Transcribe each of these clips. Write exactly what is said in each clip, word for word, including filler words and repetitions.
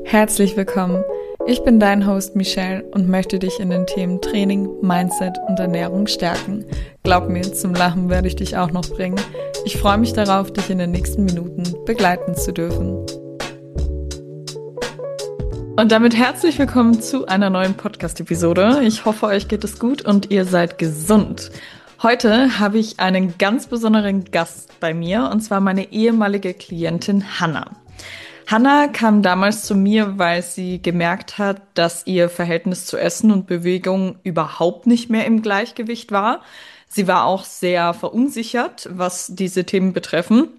Herzlich willkommen. Ich bin dein Host Michelle und möchte dich in den Themen Training, Mindset und Ernährung stärken. Glaub mir, zum Lachen werde ich dich auch noch bringen. Ich freue mich darauf, dich in den nächsten Minuten begleiten zu dürfen. Und damit herzlich willkommen zu einer neuen Podcast-Episode. Ich hoffe, euch geht es gut und ihr seid gesund. Heute habe ich einen ganz besonderen Gast bei mir, und zwar meine ehemalige Klientin Hannah. Hannah kam damals zu mir, weil sie gemerkt hat, dass ihr Verhältnis zu Essen und Bewegung überhaupt nicht mehr im Gleichgewicht war. Sie war auch sehr verunsichert, was diese Themen betreffen,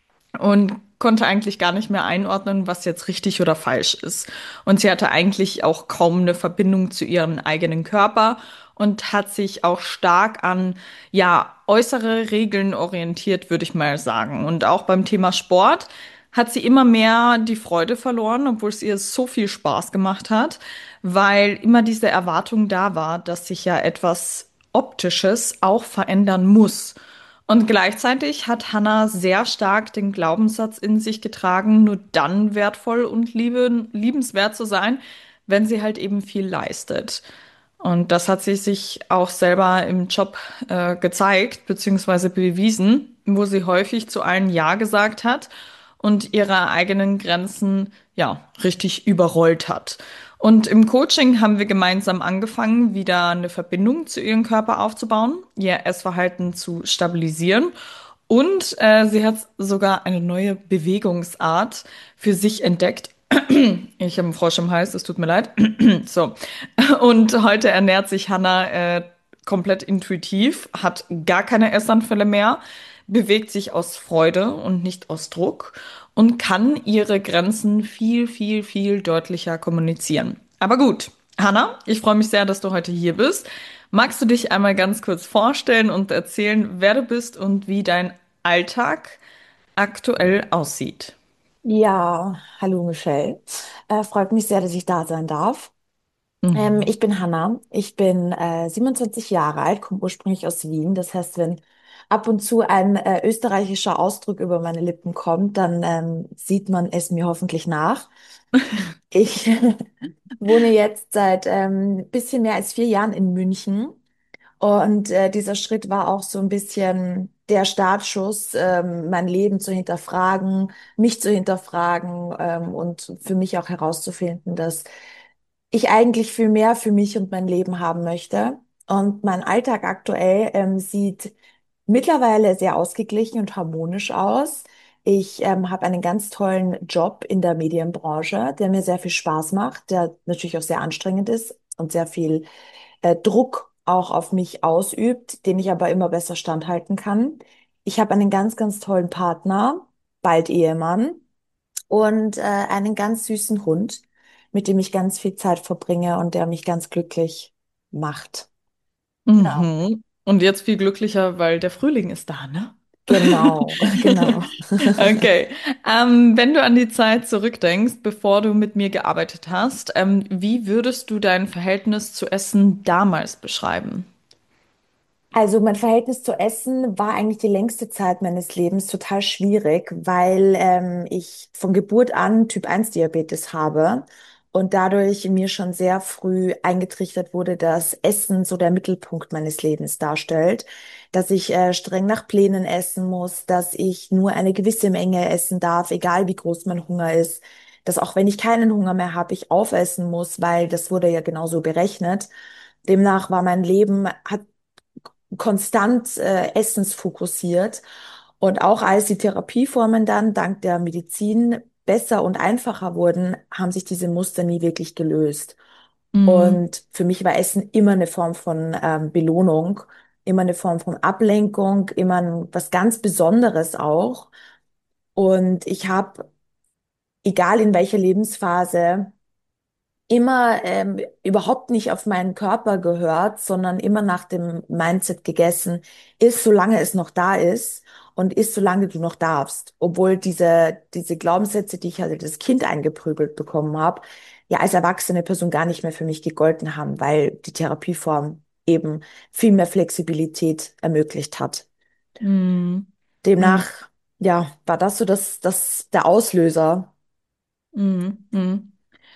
und konnte eigentlich gar nicht mehr einordnen, was jetzt richtig oder falsch ist. Und sie hatte eigentlich auch kaum eine Verbindung zu ihrem eigenen Körper und hat sich auch stark an, ja, äußere Regeln orientiert, würde ich mal sagen. Und auch beim Thema Sport hat sie immer mehr die Freude verloren, obwohl es ihr so viel Spaß gemacht hat, weil immer diese Erwartung da war, dass sich ja etwas Optisches auch verändern muss. Und gleichzeitig hat Hannah sehr stark den Glaubenssatz in sich getragen, nur dann wertvoll und liebe, liebenswert zu sein, wenn sie halt eben viel leistet. Und das hat sie sich auch selber im Job äh, gezeigt, beziehungsweise bewiesen, wo sie häufig zu allen Ja gesagt hat und ihre eigenen Grenzen, ja, richtig überrollt hat. Und im Coaching haben wir gemeinsam angefangen, wieder eine Verbindung zu ihrem Körper aufzubauen, ihr Essverhalten zu stabilisieren. Und äh, sie hat sogar eine neue Bewegungsart für sich entdeckt. Ich habe einen Frosch im Hals, es tut mir leid. So. Und heute ernährt sich Hannah äh, komplett intuitiv, hat gar keine Essanfälle mehr, bewegt sich aus Freude und nicht aus Druck und kann ihre Grenzen viel, viel, viel deutlicher kommunizieren. Aber gut, Hannah, ich freue mich sehr, dass du heute hier bist. Magst du dich einmal ganz kurz vorstellen und erzählen, wer du bist und wie dein Alltag aktuell aussieht? Ja, hallo Michelle. Äh, freut mich sehr, dass ich da sein darf. Ähm, Mhm. ich bin Hanna. Ich bin äh, siebenundzwanzig Jahre alt, komme ursprünglich aus Wien. Das heißt, wenn ab und zu ein äh, österreichischer Ausdruck über meine Lippen kommt, dann ähm, sieht man es mir hoffentlich nach. Ich wohne jetzt seit ähm, bisschen mehr als vier Jahren in München. Und äh, dieser Schritt war auch so ein bisschen der Startschuss, ähm, mein Leben zu hinterfragen, mich zu hinterfragen, ähm, und für mich auch herauszufinden, dass ich eigentlich viel mehr für mich und mein Leben haben möchte. Und mein Alltag aktuell ähm, sieht mittlerweile sehr ausgeglichen und harmonisch aus. Ich ähm, habe einen ganz tollen Job in der Medienbranche, der mir sehr viel Spaß macht, der natürlich auch sehr anstrengend ist und sehr viel äh, Druck auch auf mich ausübt, den ich aber immer besser standhalten kann. Ich habe einen ganz, ganz tollen Partner, bald Ehemann, und äh, einen ganz süßen Hund, mit dem ich ganz viel Zeit verbringe und der mich ganz glücklich macht. Genau. Mhm. Und jetzt viel glücklicher, weil der Frühling ist da, ne? Genau, genau. Okay. Ähm, wenn du an die Zeit zurückdenkst, bevor du mit mir gearbeitet hast, ähm, wie würdest du dein Verhältnis zu Essen damals beschreiben? Also mein Verhältnis zu Essen war eigentlich die längste Zeit meines Lebens total schwierig, weil ähm, ich von Geburt an Typ eins Diabetes habe und dadurch mir schon sehr früh eingetrichtert wurde, dass Essen so der Mittelpunkt meines Lebens darstellt, dass ich äh, streng nach Plänen essen muss, dass ich nur eine gewisse Menge essen darf, egal wie groß mein Hunger ist, dass auch wenn ich keinen Hunger mehr habe, ich aufessen muss, weil das wurde ja genauso berechnet. Demnach war mein Leben, hat konstant äh, essensfokussiert. Und auch als die Therapieformen dann dank der Medizin besser und einfacher wurden, haben sich diese Muster nie wirklich gelöst. Mhm. Und für mich war Essen immer eine Form von ähm, Belohnung, immer eine Form von Ablenkung, immer ein, was ganz Besonderes auch. Und ich habe, egal in welcher Lebensphase, immer ähm, überhaupt nicht auf meinen Körper gehört, sondern immer nach dem Mindset gegessen, isst solange es noch da ist und isst solange du noch darfst. Obwohl diese, diese Glaubenssätze, die ich halt als Kind eingeprügelt bekommen habe, ja als erwachsene Person gar nicht mehr für mich gegolten haben, weil die Therapieform eben viel mehr Flexibilität ermöglicht hat. Mhm. Mhm. Demnach, ja, war das so das, das der Auslöser. Mhm. Mhm.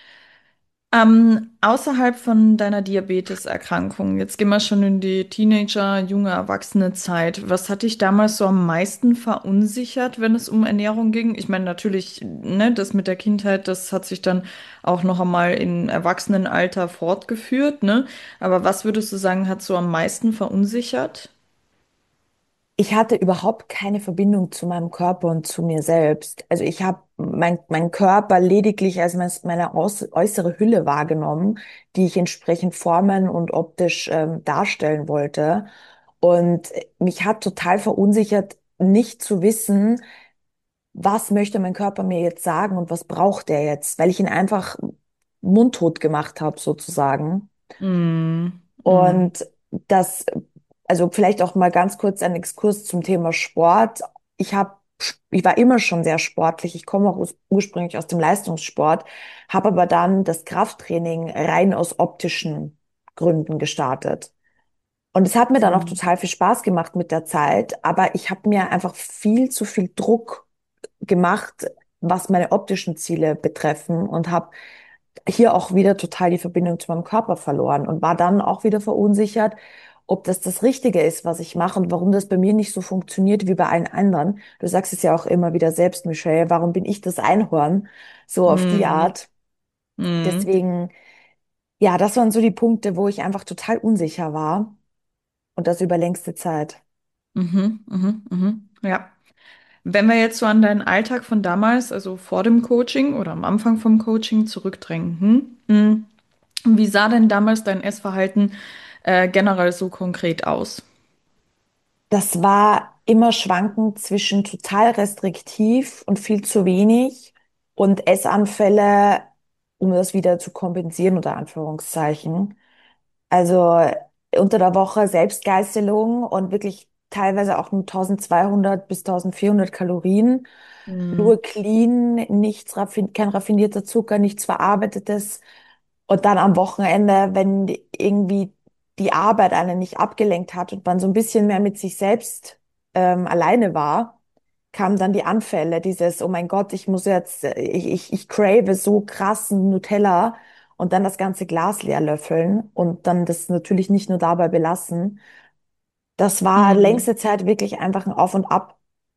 Ähm, außerhalb von deiner Diabeteserkrankung, jetzt gehen wir schon in die Teenager, junge Erwachsene Zeit. Was hat dich damals so am meisten verunsichert, wenn es um Ernährung ging? Ich meine, natürlich, ne, das mit der Kindheit, das hat sich dann auch noch einmal im Erwachsenenalter fortgeführt, ne? Aber was würdest du sagen, hat so am meisten verunsichert? Ich hatte überhaupt keine Verbindung zu meinem Körper und zu mir selbst. Also ich habe mein, mein Körper lediglich als mein, meine aus, äußere Hülle wahrgenommen, die ich entsprechend formen und optisch ähm, darstellen wollte. Und mich hat total verunsichert, nicht zu wissen, was möchte mein Körper mir jetzt sagen und was braucht er jetzt, weil ich ihn einfach mundtot gemacht habe, sozusagen. Mm, mm, Und das, also vielleicht auch mal ganz kurz ein Exkurs zum Thema Sport. Ich habe, ich war immer schon sehr sportlich. Ich komme auch urs- ursprünglich aus dem Leistungssport, habe aber dann das Krafttraining rein aus optischen Gründen gestartet. Und es hat mir dann auch mm, total viel Spaß gemacht mit der Zeit, aber ich habe mir einfach viel zu viel Druck gemacht, was meine optischen Ziele betreffen und habe hier auch wieder total die Verbindung zu meinem Körper verloren und war dann auch wieder verunsichert, ob das das Richtige ist, was ich mache und warum das bei mir nicht so funktioniert wie bei allen anderen. Du sagst es ja auch immer wieder selbst, Michelle, warum bin ich das Einhorn? So auf die mm, Art. mm, Deswegen, ja, das waren so die Punkte, wo ich einfach total unsicher war und das über längste Zeit. mhm, mhm, mhm. Ja. Wenn wir jetzt so an deinen Alltag von damals, also vor dem Coaching oder am Anfang vom Coaching zurückdenken, hm, wie sah denn damals dein Essverhalten äh, generell so konkret aus? Das war immer schwankend zwischen total restriktiv und viel zu wenig und Essanfälle, um das wieder zu kompensieren, unter Anführungszeichen. Also unter der Woche Selbstgeißelung und wirklich teilweise auch nur eintausendzweihundert bis eintausendvierhundert Kalorien. Hm, Nur clean, nichts raffin kein raffinierter Zucker, nichts Verarbeitetes. Und dann am Wochenende, wenn die- irgendwie die Arbeit einen nicht abgelenkt hat und man so ein bisschen mehr mit sich selbst ähm, alleine war, kamen dann die Anfälle, dieses, oh mein Gott, ich muss jetzt, äh, ich, ich, ich crave so krassen Nutella und dann das ganze Glas leer löffeln und dann das natürlich nicht nur dabei belassen. Das war hm, längste Zeit wirklich einfach ein Auf und Ab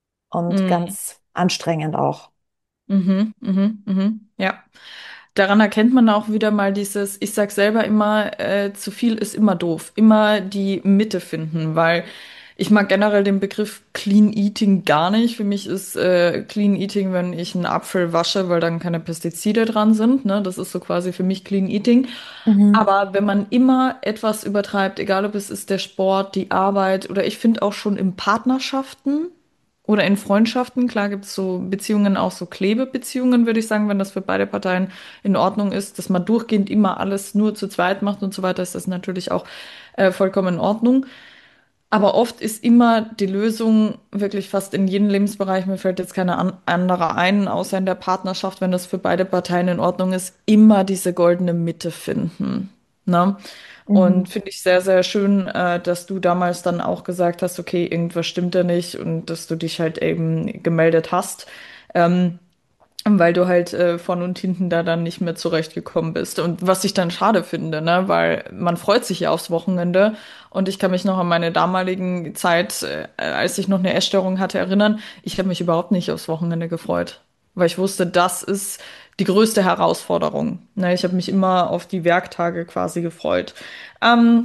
und hm, ganz anstrengend auch. mhm, mhm, mhm, ja. Daran erkennt man auch wieder mal dieses, ich sag selber immer, äh, zu viel ist immer doof. Immer die Mitte finden, weil ich mag generell den Begriff Clean Eating gar nicht. Für mich ist äh, Clean Eating, wenn ich einen Apfel wasche, weil dann keine Pestizide dran sind. Ne? Das ist so quasi für mich Clean Eating. Mhm. Aber wenn man immer etwas übertreibt, egal ob es ist der Sport, die Arbeit oder ich finde auch schon in Partnerschaften oder in Freundschaften, klar gibt es so Beziehungen, auch so Klebebeziehungen, würde ich sagen, wenn das für beide Parteien in Ordnung ist, dass man durchgehend immer alles nur zu zweit macht und so weiter, ist das natürlich auch äh, vollkommen in Ordnung. Aber oft ist immer die Lösung wirklich fast in jedem Lebensbereich, mir fällt jetzt keine an andere ein, außer in der Partnerschaft, wenn das für beide Parteien in Ordnung ist, immer diese goldene Mitte finden. Ne? Und Mhm. finde ich sehr, sehr schön, äh, dass du damals dann auch gesagt hast, okay, irgendwas stimmt da nicht und dass du dich halt eben gemeldet hast. Ähm, weil du halt äh, von und hinten da dann nicht mehr zurechtgekommen bist. Und was ich dann schade finde, ne, weil man freut sich ja aufs Wochenende. Und ich kann mich noch an meine damaligen Zeit, äh, als ich noch eine Essstörung hatte, erinnern. Ich habe mich überhaupt nicht aufs Wochenende gefreut, weil ich wusste, das ist die größte Herausforderung. Ne, ich habe mich immer auf die Werktage quasi gefreut. Ähm,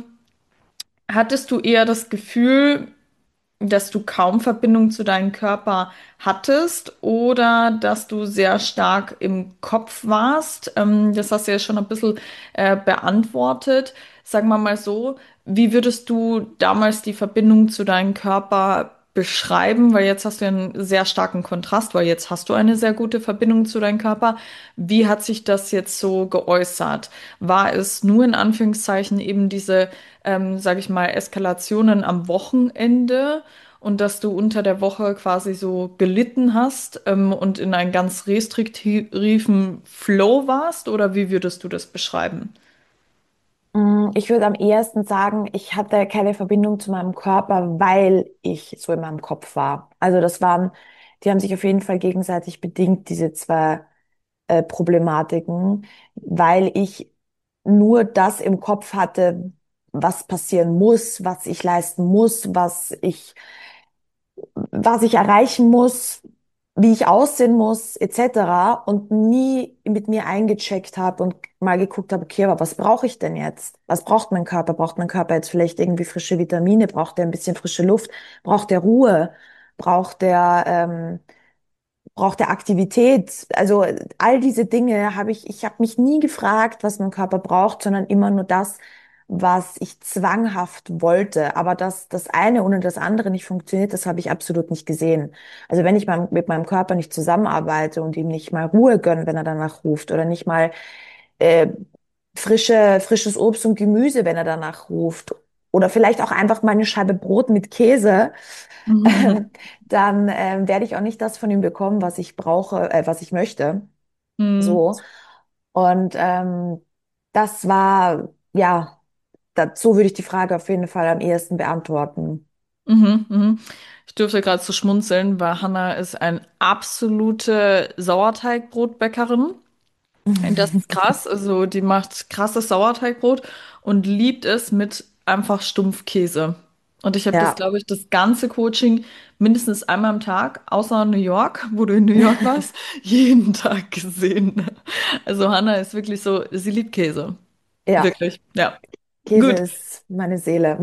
hattest du eher das Gefühl, dass du kaum Verbindung zu deinem Körper hattest oder dass du sehr stark im Kopf warst? Ähm, das hast du ja schon ein bisschen äh, beantwortet. Sagen wir mal so, wie würdest du damals die Verbindung zu deinem Körper beschreiben? Weil jetzt hast du ja einen sehr starken Kontrast, weil jetzt hast du eine sehr gute Verbindung zu deinem Körper. Wie hat sich das jetzt so geäußert? War es nur in Anführungszeichen eben diese, ähm, sage ich mal, Eskalationen am Wochenende? Und dass du unter der Woche quasi so gelitten hast, ähm, und in einen ganz restriktiven Flow warst? Oder wie würdest du das beschreiben? Mm, Ich würde am ehesten sagen, ich hatte keine Verbindung zu meinem Körper, weil ich so in meinem Kopf war. Also das waren, die haben sich auf jeden Fall gegenseitig bedingt, diese zwei äh, Problematiken, weil ich nur das im Kopf hatte, was passieren muss, was ich leisten muss, was ich, was ich erreichen muss, wie ich aussehen muss, et cetera. Und nie mit mir eingecheckt habe und mal geguckt habe, okay, aber was brauche ich denn jetzt? Was braucht mein Körper? Braucht mein Körper jetzt vielleicht irgendwie frische Vitamine? Braucht er ein bisschen frische Luft? Braucht er Ruhe? Braucht er ähm, braucht er Aktivität? Also all diese Dinge habe ich, ich habe mich nie gefragt, was mein Körper braucht, sondern immer nur das, was ich zwanghaft wollte. Aber dass das eine ohne das andere nicht funktioniert, das habe ich absolut nicht gesehen. Also wenn ich mein, mit meinem Körper nicht zusammenarbeite und ihm nicht mal Ruhe gönne, wenn er danach ruft, oder nicht mal äh, frische, frisches Obst und Gemüse, wenn er danach ruft, oder vielleicht auch einfach mal eine Scheibe Brot mit Käse, Mhm. dann ähm, werde ich auch nicht das von ihm bekommen, was ich brauche, äh, was ich möchte. Mhm. So. Und ähm, das war, ja, dazu würde ich die Frage auf jeden Fall am ehesten beantworten. Mhm. Mhm. Ich dürfte gerade so schmunzeln, weil Hannah ist eine absolute Sauerteigbrotbäckerin. Das ist krass. Also die macht krasses Sauerteigbrot und liebt es mit einfach Stumpfkäse. Und ich habe das, Ja. glaube ich, das ganze Coaching mindestens einmal am Tag, außer New York, wo du in New York warst, jeden Tag gesehen. Also Hannah ist wirklich so, sie liebt Käse. Ja, Wirklich. Ja. Käse Gut. ist meine Seele.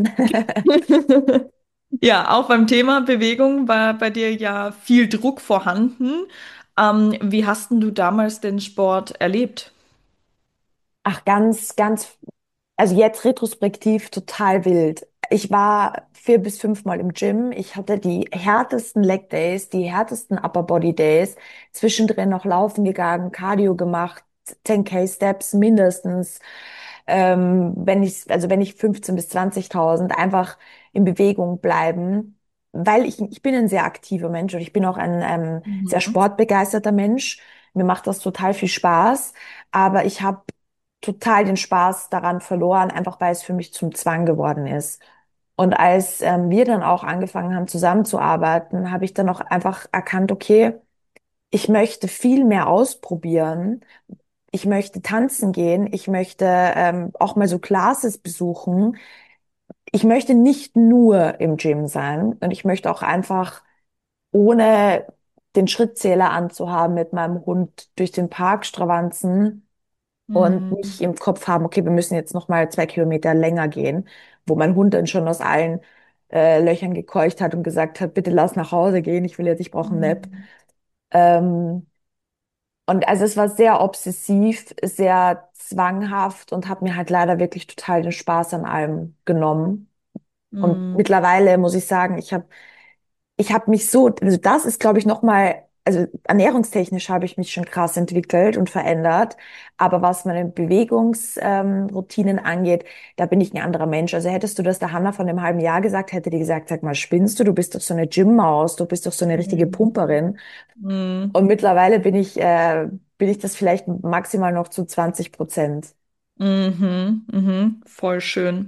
Ja, auch beim Thema Bewegung war bei dir ja viel Druck vorhanden. Ähm, wie hast denn du damals den Sport erlebt? Ach, ganz, ganz, also jetzt retrospektiv total wild. Ich war vier bis fünfmal im Gym. Ich hatte die härtesten Leg Days, die härtesten Upper Body Days. Zwischendrin noch laufen gegangen, Cardio gemacht, zehn K Steps mindestens. Ähm, wenn ich, also wenn ich fünfzehn bis zwanzigtausend einfach in Bewegung bleiben, weil ich, ich bin ein sehr aktiver Mensch und ich bin auch ein ähm, sehr Mhm. sportbegeisterter Mensch. Mir macht das total viel Spaß, aber ich habe total den Spaß daran verloren, einfach weil es für mich zum Zwang geworden ist. Und als ähm, wir dann auch angefangen haben zusammenzuarbeiten, habe ich dann auch einfach erkannt, okay, ich möchte viel mehr ausprobieren. Ich möchte tanzen gehen. Ich möchte ähm, auch mal so Classes besuchen. Ich möchte nicht nur im Gym sein und ich möchte auch einfach ohne den Schrittzähler anzuhaben mit meinem Hund durch den Park stravanzen und Mhm. nicht im Kopf haben, okay, wir müssen jetzt noch mal zwei Kilometer länger gehen, wo mein Hund dann schon aus allen äh, Löchern gekeucht hat und gesagt hat, bitte lass nach Hause gehen, ich will jetzt, ich brauche einen Nap. Mhm. Ähm, und also es war sehr obsessiv, sehr zwanghaft und hat mir halt leider wirklich total den Spaß an allem genommen. Und Mhm. mittlerweile muss ich sagen, ich habe ich habe mich so, also das ist, glaube ich, noch mal, also ernährungstechnisch habe ich mich schon krass entwickelt und verändert. Aber was meine Bewegungsroutinen ähm, Routinen angeht, da bin ich ein anderer Mensch. Also hättest du das der Hanna von einem halben Jahr gesagt, hätte die gesagt, sag mal, spinnst du? Du bist doch so eine Gym-Maus, du bist doch so eine richtige Mhm. Pumperin. Mhm. Und mittlerweile bin ich, äh, bin ich das vielleicht maximal noch zu zwanzig Prozent. Mhm. Mhm. Voll schön.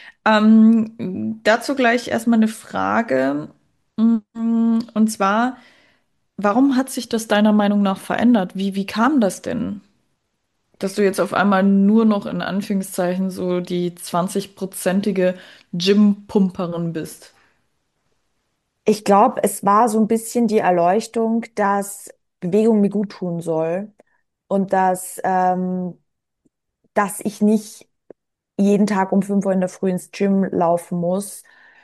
Ähm, dazu gleich erstmal eine Frage. Mm, Und zwar, warum hat sich das deiner Meinung nach verändert? Wie, wie kam das denn, dass du jetzt auf einmal nur noch in Anführungszeichen so die zwanzig-prozentige Gym-Pumperin bist? Ich glaube, es war so ein bisschen die Erleuchtung, dass Bewegung mir gut tun soll und dass, ähm, dass ich nicht jeden Tag um fünf Uhr in der Früh ins Gym laufen muss,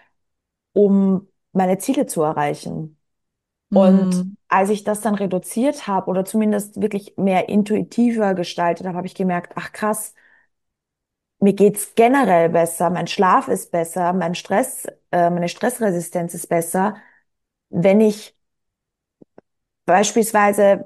um meine Ziele zu erreichen. Und Mm, als ich das dann reduziert habe oder zumindest wirklich mehr intuitiver gestaltet habe, habe ich gemerkt, ach krass, mir geht's generell besser, mein Schlaf ist besser, mein Stress, äh, meine Stressresistenz ist besser, wenn ich beispielsweise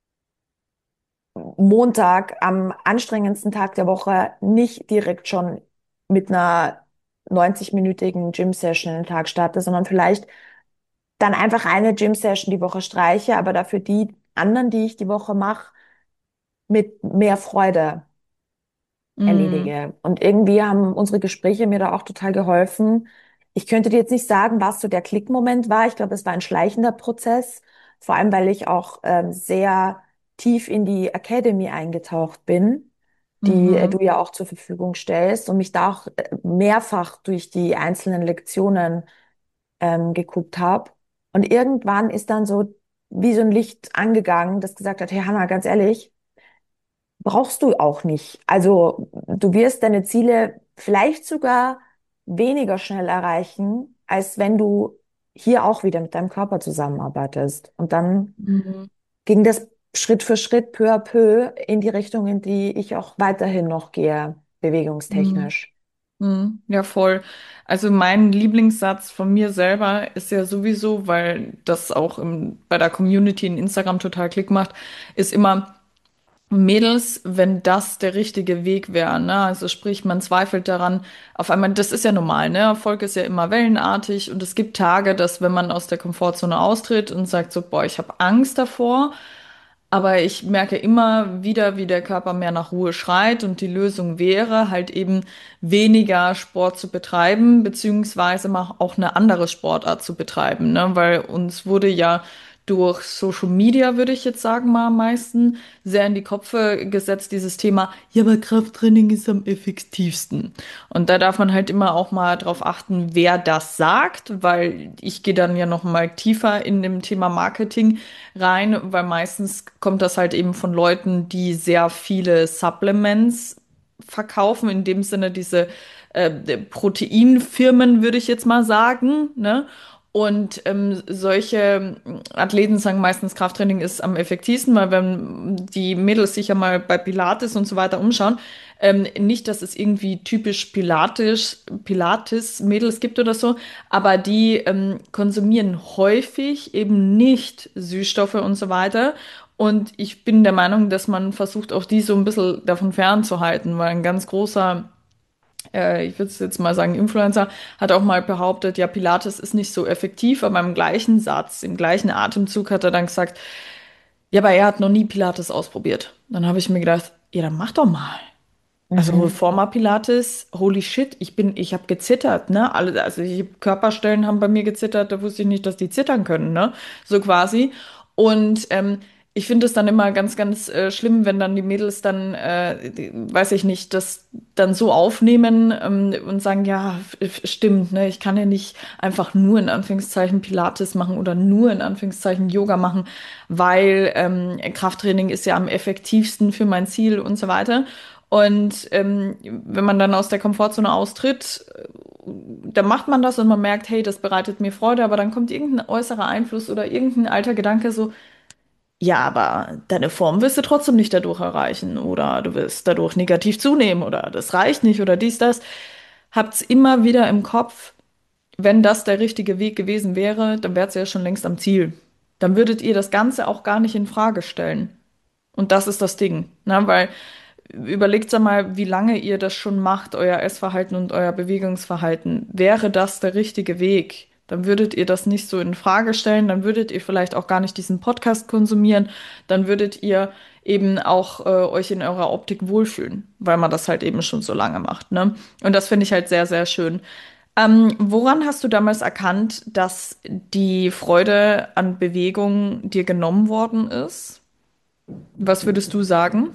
Montag am anstrengendsten Tag der Woche nicht direkt schon mit einer neunzig-minütigen Gym-Session in den Tag starte, sondern vielleicht dann einfach eine Gym-Session die Woche streiche, aber dafür die anderen, die ich die Woche mache, mit mehr Freude mm, erledige. Und irgendwie haben unsere Gespräche mir da auch total geholfen. Ich könnte dir jetzt nicht sagen, was so der Klickmoment war. Ich glaube, es war ein schleichender Prozess, vor allem weil ich auch ähm, sehr tief in die Academy eingetaucht bin. die äh, du Mhm. ja auch zur Verfügung stellst und mich da auch äh, mehrfach durch die einzelnen Lektionen ähm, geguckt habe. Und irgendwann ist dann so wie so ein Licht angegangen, das gesagt hat, hey Hanna, ganz ehrlich, brauchst du auch nicht. Also du wirst deine Ziele vielleicht sogar weniger schnell erreichen, als wenn du hier auch wieder mit deinem Körper zusammenarbeitest. Und dann Mhm. ging das Schritt für Schritt, peu à peu in die Richtung, in die ich auch weiterhin noch gehe, Mhm. bewegungstechnisch. Mhm. Ja, voll. Also mein Lieblingssatz von mir selber ist ja sowieso, weil das auch im, bei der Community in Instagram total Klick macht, ist immer, Mädels, wenn das der richtige Weg wäre, ne? Also sprich, man zweifelt daran, auf einmal, das ist ja normal, ne? Erfolg ist ja immer wellenartig und es gibt Tage, dass wenn man aus der Komfortzone austritt und sagt so, boah, ich habe Angst davor, aber ich merke immer wieder, wie der Körper mehr nach Ruhe schreit und die Lösung wäre, halt eben weniger Sport zu betreiben, beziehungsweise mal auch eine andere Sportart zu betreiben, ne? Weil uns wurde ja durch Social Media, würde ich jetzt sagen, mal am meisten sehr in die Köpfe gesetzt, dieses Thema, ja, aber Krafttraining ist am effektivsten. Und da darf man halt immer auch mal drauf achten, wer das sagt, weil ich gehe dann ja noch mal tiefer in dem Thema Marketing rein, weil meistens kommt das halt eben von Leuten, die sehr viele Supplements verkaufen, in dem Sinne diese äh, Proteinfirmen, würde ich jetzt mal sagen, ne? Und ähm, solche Athleten sagen meistens, Krafttraining ist am effektivsten, weil wenn die Mädels sich ja mal bei Pilates und so weiter umschauen, ähm, nicht, dass es irgendwie typisch Pilates, Pilates-Mädels gibt oder so, aber die ähm, konsumieren häufig eben nicht Süßstoffe und so weiter. Und ich bin der Meinung, dass man versucht, auch die so ein bisschen davon fernzuhalten, weil ein ganz großer, äh, ich würde es jetzt mal sagen, Influencer hat auch mal behauptet, ja, Pilates ist nicht so effektiv, aber im gleichen Satz, im gleichen Atemzug hat er dann gesagt, ja, aber er hat noch nie Pilates ausprobiert. Dann habe ich mir gedacht, ja, dann mach doch mal. Also Mhm. Reformer Pilates, holy shit, ich bin, ich habe gezittert, ne? Alle, also ich, Körperstellen haben bei mir gezittert, da wusste ich nicht, dass die zittern können, ne? So quasi. Und ähm, ich finde es dann immer ganz, ganz äh, schlimm, wenn dann die Mädels dann, äh, die, weiß ich nicht, das dann so aufnehmen ähm, und sagen, ja, f- stimmt, ne? Ich kann ja nicht einfach nur in Anführungszeichen Pilates machen oder nur in Anführungszeichen Yoga machen, weil ähm, Krafttraining ist ja am effektivsten für mein Ziel und so weiter. Und ähm, wenn man dann aus der Komfortzone austritt, äh, dann macht man das und man merkt, hey, das bereitet mir Freude, aber dann kommt irgendein äußerer Einfluss oder irgendein alter Gedanke so, ja, aber deine Form wirst du trotzdem nicht dadurch erreichen oder du wirst dadurch negativ zunehmen oder das reicht nicht oder dies, das. Habt's immer wieder im Kopf, wenn das der richtige Weg gewesen wäre, dann wärt ihr ja schon längst am Ziel. Dann würdet ihr das Ganze auch gar nicht in Frage stellen. Und das ist das Ding, ne? Weil überlegt mal, wie lange ihr das schon macht, euer Essverhalten und euer Bewegungsverhalten. Wäre das der richtige Weg? Dann würdet ihr das nicht so in Frage stellen, dann würdet ihr vielleicht auch gar nicht diesen Podcast konsumieren, dann würdet ihr eben auch äh, euch in eurer Optik wohlfühlen, weil man das halt eben schon so lange macht, ne? Und das finde ich halt sehr, sehr schön. Ähm, woran hast du damals erkannt, dass die Freude an Bewegung dir genommen worden ist? Was würdest du sagen?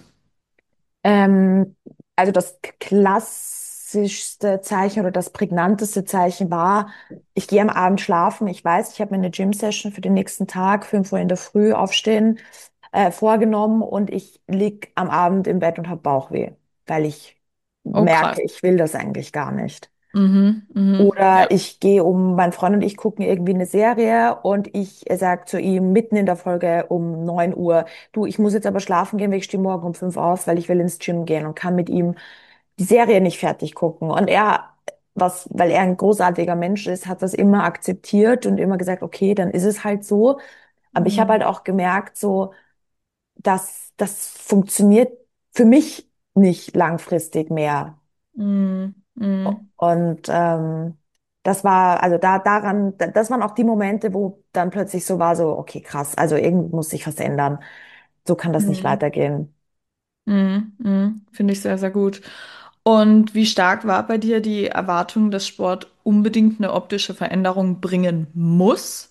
Ähm, also das klassischste Zeichen oder das prägnanteste Zeichen war, ich gehe am Abend schlafen. Ich weiß, ich habe mir eine Gym-Session für den nächsten Tag, fünf Uhr in der Früh aufstehen, äh, vorgenommen und ich lieg am Abend im Bett und habe Bauchweh, weil ich Oh, krass. merke, ich will das eigentlich gar nicht. Mhm, mhm, ja. Oder ich gehe um, mein Freund und ich gucken irgendwie eine Serie und ich sage zu ihm mitten in der Folge um neun Uhr, du, ich muss jetzt aber schlafen gehen, weil ich stehe morgen um fünf auf, weil ich will ins Gym gehen und kann mit ihm die Serie nicht fertig gucken. Und er, was, weil er ein großartiger Mensch ist, hat das immer akzeptiert und immer gesagt, okay, dann ist es halt so. Aber ich habe halt Mhm, auch gemerkt, so, dass das funktioniert für mich nicht langfristig mehr. mhm, mhm, Und ähm, das war, also da daran, da- das waren auch die Momente, wo dann plötzlich so war, so, okay, krass, also irgendwie muss sich was ändern. So kann das nicht mhm, weitergehen. mhm, mhm. Finde ich sehr, sehr gut. Und wie stark war bei dir die Erwartung, dass Sport unbedingt eine optische Veränderung bringen muss?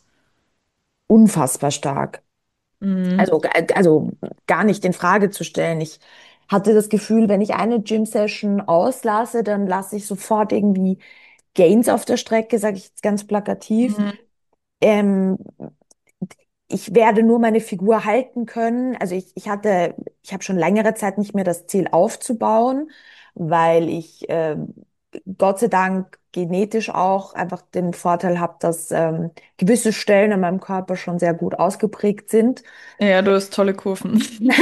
Unfassbar stark. Mhm, Also, äh, also gar nicht in Frage zu stellen. Ich hatte das Gefühl, wenn ich eine Gym-Session auslasse, dann lasse ich sofort irgendwie Gains auf der Strecke, sage ich jetzt ganz plakativ. Mhm. Ähm, Ich werde nur meine Figur halten können. Also ich, ich hatte, ich habe schon längere Zeit nicht mehr das Ziel aufzubauen, weil ich äh, Gott sei Dank genetisch auch einfach den Vorteil habe, dass ähm, gewisse Stellen an meinem Körper schon sehr gut ausgeprägt sind. Ja, du hast tolle Kurven.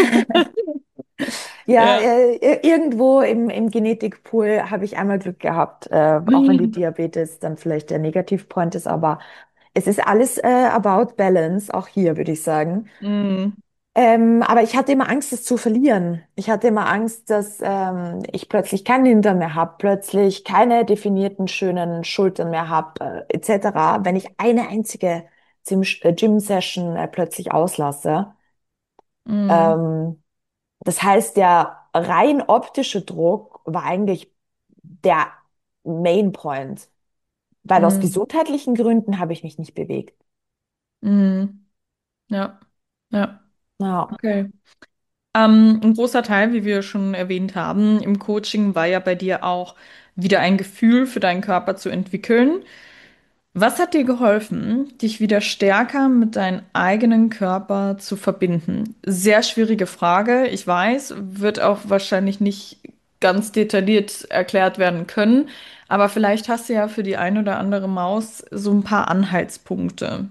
Ja, Ja. äh, irgendwo im, im Genetikpool habe ich einmal Glück gehabt, äh, auch wenn die Mhm. Diabetes dann vielleicht der Negativpoint ist, aber es ist alles äh, about balance, auch hier würde ich sagen. Mhm. Ähm, aber ich hatte immer Angst, es zu verlieren. Ich hatte immer Angst, dass ähm, ich plötzlich keinen Hintern mehr habe, plötzlich keine definierten schönen Schultern mehr habe, äh, et cetera, wenn ich eine einzige Gym- äh, Gym-Session äh, plötzlich auslasse. Mhm. Ähm, Das heißt, der rein optische Druck war eigentlich der Main Point, weil aus Mhm. gesundheitlichen Gründen habe ich mich nicht bewegt. Mhm. Ja. Ja. Ja. Okay. Ähm, ein großer Teil, wie wir schon erwähnt haben, im Coaching war ja bei dir auch wieder ein Gefühl für deinen Körper zu entwickeln. Was hat dir geholfen, dich wieder stärker mit deinem eigenen Körper zu verbinden? Sehr schwierige Frage, ich weiß, wird auch wahrscheinlich nicht ganz detailliert erklärt werden können, aber vielleicht hast du ja für die ein oder andere Maus so ein paar Anhaltspunkte.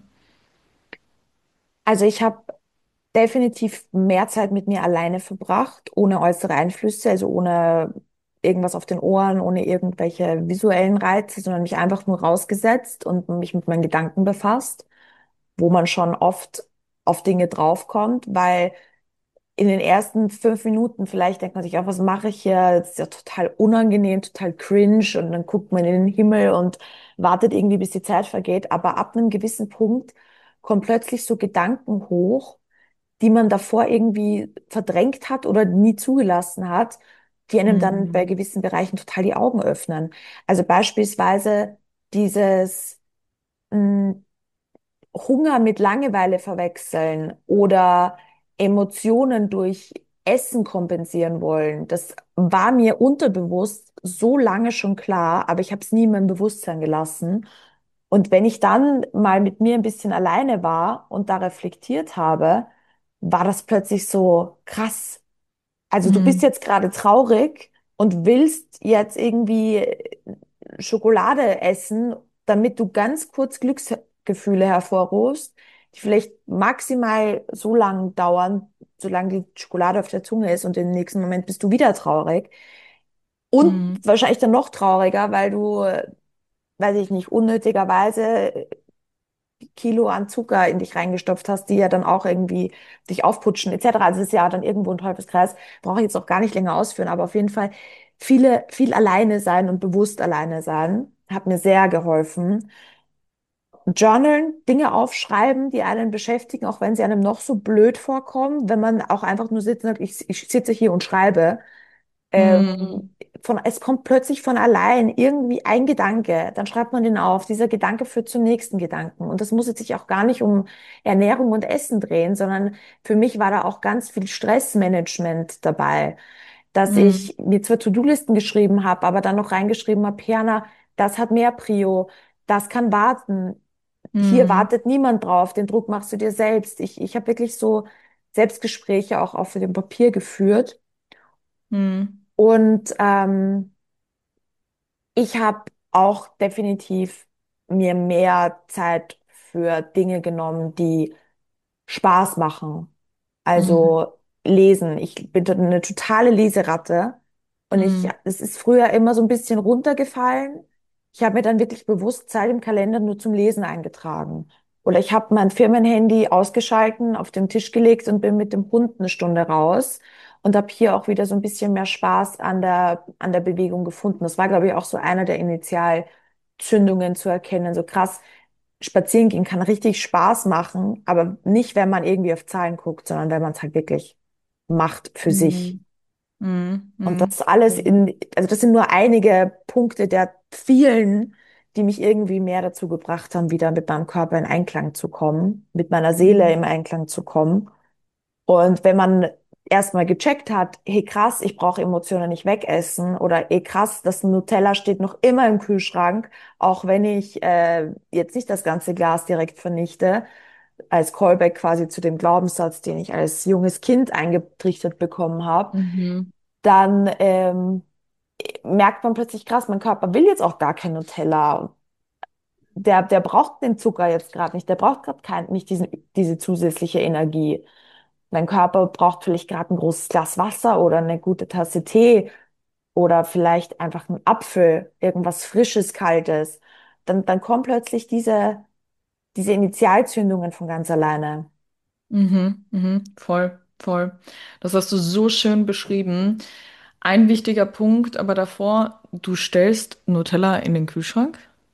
Also ich habe definitiv mehr Zeit mit mir alleine verbracht, ohne äußere Einflüsse, also ohne irgendwas auf den Ohren, ohne irgendwelche visuellen Reize, sondern mich einfach nur rausgesetzt und mich mit meinen Gedanken befasst, wo man schon oft auf Dinge draufkommt, weil in den ersten fünf Minuten vielleicht denkt man sich auch, was mache ich hier? Das ist ja total unangenehm, total cringe und dann guckt man in den Himmel und wartet irgendwie, bis die Zeit vergeht. Aber ab einem gewissen Punkt kommen plötzlich so Gedanken hoch, die man davor irgendwie verdrängt hat oder nie zugelassen hat, die einem dann bei Mhm. gewissen Bereichen total die Augen öffnen. Also beispielsweise dieses mh, Hunger mit Langeweile verwechseln oder Emotionen durch Essen kompensieren wollen. Das war mir unterbewusst so lange schon klar, aber ich habe es nie in meinem Bewusstsein gelassen. Und wenn ich dann mal mit mir ein bisschen alleine war und da reflektiert habe, war das plötzlich so krass. Also du bist Mhm. jetzt gerade traurig und willst jetzt irgendwie Schokolade essen, damit du ganz kurz Glücksgefühle hervorrufst, die vielleicht maximal so lang dauern, solange die Schokolade auf der Zunge ist und im nächsten Moment bist du wieder traurig. Und Mhm. wahrscheinlich dann noch trauriger, weil du, äh, weiß ich nicht, unnötigerweise Kilo an Zucker in dich reingestopft hast, die ja dann auch irgendwie dich aufputschen, et cetera. Also es ist ja dann irgendwo ein Teufelskreis. Brauche ich jetzt auch gar nicht länger ausführen, aber auf jeden Fall viele, viel alleine sein und bewusst alleine sein, hat mir sehr geholfen. Journalen, Dinge aufschreiben, die einen beschäftigen, auch wenn sie einem noch so blöd vorkommen, wenn man auch einfach nur sitzt und sagt, ich, ich sitze hier und schreibe. Ähm, Mhm. von, es kommt plötzlich von allein irgendwie ein Gedanke, dann schreibt man den auf. Dieser Gedanke führt zum nächsten Gedanken. Und das muss jetzt sich auch gar nicht um Ernährung und Essen drehen, sondern für mich war da auch ganz viel Stressmanagement dabei, dass Mhm. ich mir zwar To-Do-Listen geschrieben habe, aber dann noch reingeschrieben habe, Jana, das hat mehr Prio, das kann warten. Hier Mhm. wartet niemand drauf, den Druck machst du dir selbst. Ich, ich habe wirklich so Selbstgespräche auch auf dem Papier geführt. Mhm. Und ähm, ich habe auch definitiv mir mehr Zeit für Dinge genommen, die Spaß machen. Mhm. Also lesen. Ich bin eine totale Leseratte und ich, Mhm. es ist früher immer so ein bisschen runtergefallen. Ich habe mir dann wirklich bewusst Zeit im Kalender nur zum Lesen eingetragen. Oder ich habe mein Firmenhandy ausgeschalten, auf den Tisch gelegt und bin mit dem Hund eine Stunde raus und habe hier auch wieder so ein bisschen mehr Spaß an der, an der Bewegung gefunden. Das war, glaube ich, auch so einer der Initialzündungen zu erkennen. So krass, spazieren gehen kann richtig Spaß machen, aber nicht, wenn man irgendwie auf Zahlen guckt, sondern wenn man es halt wirklich macht für sich. Mhm. Mhm. Und Mhm. das alles Okay. in, also das sind nur einige Punkte der vielen, die mich irgendwie mehr dazu gebracht haben, wieder mit meinem Körper in Einklang zu kommen, mit meiner Seele Mhm. im Einklang zu kommen. Und wenn man erstmal gecheckt hat, hey krass, ich brauche Emotionen nicht wegessen oder hey krass, das Nutella steht noch immer im Kühlschrank, auch wenn ich äh, jetzt nicht das ganze Glas direkt vernichte, als Callback quasi zu dem Glaubenssatz, den ich als junges Kind eingetrichtert bekommen habe, Mhm. dann ähm, merkt man plötzlich krass, mein Körper will jetzt auch gar kein Nutella. Der, der braucht den Zucker jetzt gerade nicht, der braucht gerade kein, nicht diesen, diese zusätzliche Energie. Dein Körper braucht vielleicht gerade ein großes Glas Wasser oder eine gute Tasse Tee oder vielleicht einfach einen Apfel, irgendwas Frisches, Kaltes. Dann, dann kommen plötzlich diese, diese Initialzündungen von ganz alleine. Mhm, mhm, voll, voll. Das hast du so schön beschrieben. Ein wichtiger Punkt, aber davor, du stellst Nutella in den Kühlschrank?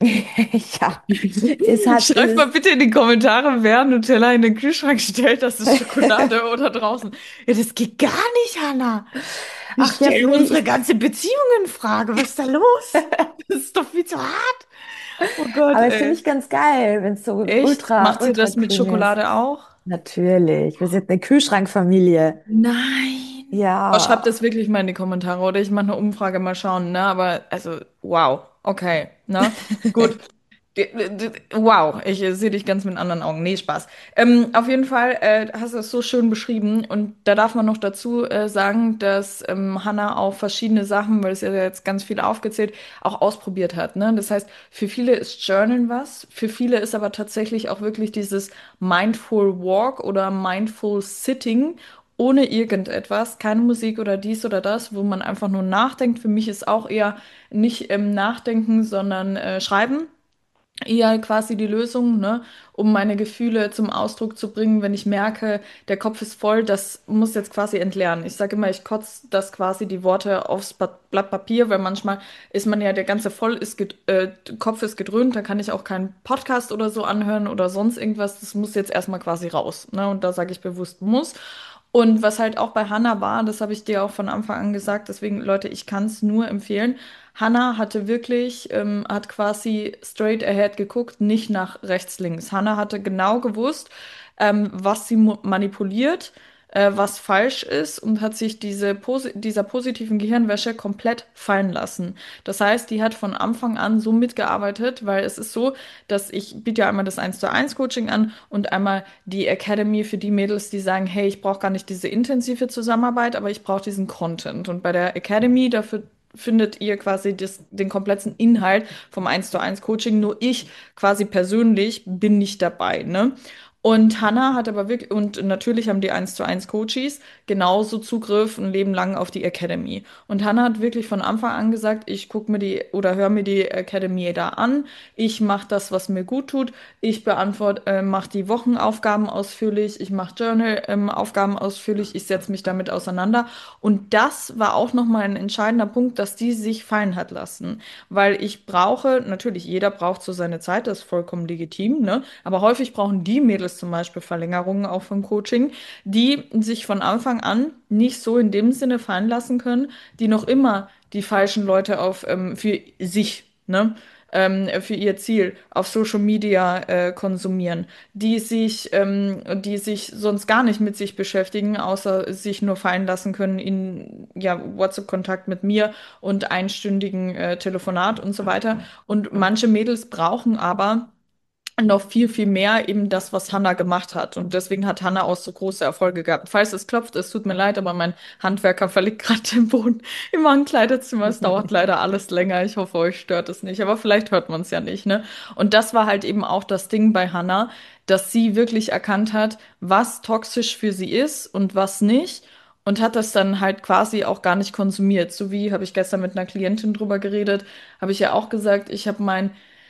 Ja, es hat, Schreibt mal es bitte in die Kommentare, wer Nutella in den Kühlschrank stellt. Das ist Schokolade oder draußen. Ja, das geht gar nicht, Hannah. Wir ach ja, stellen für mich, unsere ich, ganze Beziehung in Frage. Was ist da los? Das ist doch viel zu hart. Oh Gott, aber es finde ey. ich ganz geil, wenn es so Echt? ultra, Macht sie ultra das mit creamy ist. Schokolade auch? Natürlich, wir sind eine Kühlschrankfamilie. Nein. Oh, schreibt das Ja. wirklich mal in die Kommentare oder ich mache eine Umfrage, mal schauen, ne? Aber, also, wow. Okay, ne? Gut. D- d- Wow, ich äh, sehe dich ganz mit anderen Augen. Nee, Spaß. Ähm, auf jeden Fall äh, hast du es so schön beschrieben und da darf man noch dazu äh, sagen, dass ähm, Hannah auch verschiedene Sachen, weil es ja jetzt ganz viel aufgezählt, auch ausprobiert hat. Ne? Das heißt, für viele ist Journalen was, für viele ist aber tatsächlich auch wirklich dieses Mindful Walk oder Mindful Sitting ohne irgendetwas, keine Musik oder dies oder das, wo man einfach nur nachdenkt. Für mich ist auch eher nicht ähm, Nachdenken, sondern äh, Schreiben eher quasi die Lösung, ne, um meine Gefühle zum Ausdruck zu bringen, wenn ich merke, der Kopf ist voll, das muss jetzt quasi entleeren. Ich sage immer, ich kotze das quasi die Worte aufs Pa- Blatt Papier, weil manchmal ist man ja, der ganze voll ist, ged- äh, Kopf ist gedröhnt, da kann ich auch keinen Podcast oder so anhören oder sonst irgendwas. Das muss jetzt erstmal quasi raus, ne, und da sage ich bewusst muss. Und was halt auch bei Hannah war, das habe ich dir auch von Anfang an gesagt, deswegen, Leute, ich kann es nur empfehlen. Hannah hatte wirklich, ähm, hat quasi straight ahead geguckt, nicht nach rechts, links. Hannah hatte genau gewusst, ähm, was sie mo- manipuliert, äh, was falsch ist und hat sich diese posi dieser positiven Gehirnwäsche komplett fallen lassen. Das heißt, die hat von Anfang an so mitgearbeitet, weil es ist so, dass ich biete ja einmal das eins zu eins Coaching an und einmal die Academy für die Mädels, die sagen, hey, ich brauche gar nicht diese intensive Zusammenarbeit, aber ich brauche diesen Content. Und bei der Academy, dafür findet ihr quasi das, den kompletten Inhalt vom eins zu eins Coaching. Nur ich quasi persönlich bin nicht dabei, ne? Und Hannah hat aber wirklich, und natürlich haben die eins zu eins Coaches genauso Zugriff ein Leben lang auf die Academy. Und Hannah hat wirklich von Anfang an gesagt, ich gucke mir die oder höre mir die Academy da an. Ich mache das, was mir gut tut. Ich beantworte, äh, mache die Wochenaufgaben ausführlich. Ich mache Journal-Aufgaben ausführlich. Ich setze mich damit auseinander. Und das war auch nochmal ein entscheidender Punkt, dass die sich fallen hat lassen. Weil ich brauche, natürlich, jeder braucht so seine Zeit, das ist vollkommen legitim, ne? Aber häufig brauchen die Mädels zum Beispiel Verlängerungen auch vom Coaching, die sich von Anfang an nicht so in dem Sinne fallen lassen können, die noch immer die falschen Leute auf ähm, für sich, ne? ähm, für ihr Ziel auf Social Media äh, konsumieren, die sich, ähm, die sich sonst gar nicht mit sich beschäftigen, außer sich nur fallen lassen können in ja, WhatsApp-Kontakt mit mir und einstündigen äh, Telefonat und so weiter. Und manche Mädels brauchen aber noch viel, viel mehr eben das, was Hannah gemacht hat. Und deswegen hat Hannah auch so große Erfolge gehabt. Falls es klopft, es tut mir leid, aber mein Handwerker verlegt gerade den Boden im Ankleidezimmer. Es dauert leider alles länger. Ich hoffe, euch stört es nicht. Aber vielleicht hört man es ja nicht, ne? Und das war halt eben auch das Ding bei Hannah, dass sie wirklich erkannt hat, was toxisch für sie ist und was nicht. Und hat das dann halt quasi auch gar nicht konsumiert. So wie habe ich gestern mit einer Klientin drüber geredet, habe ich ja auch gesagt, ich habe mein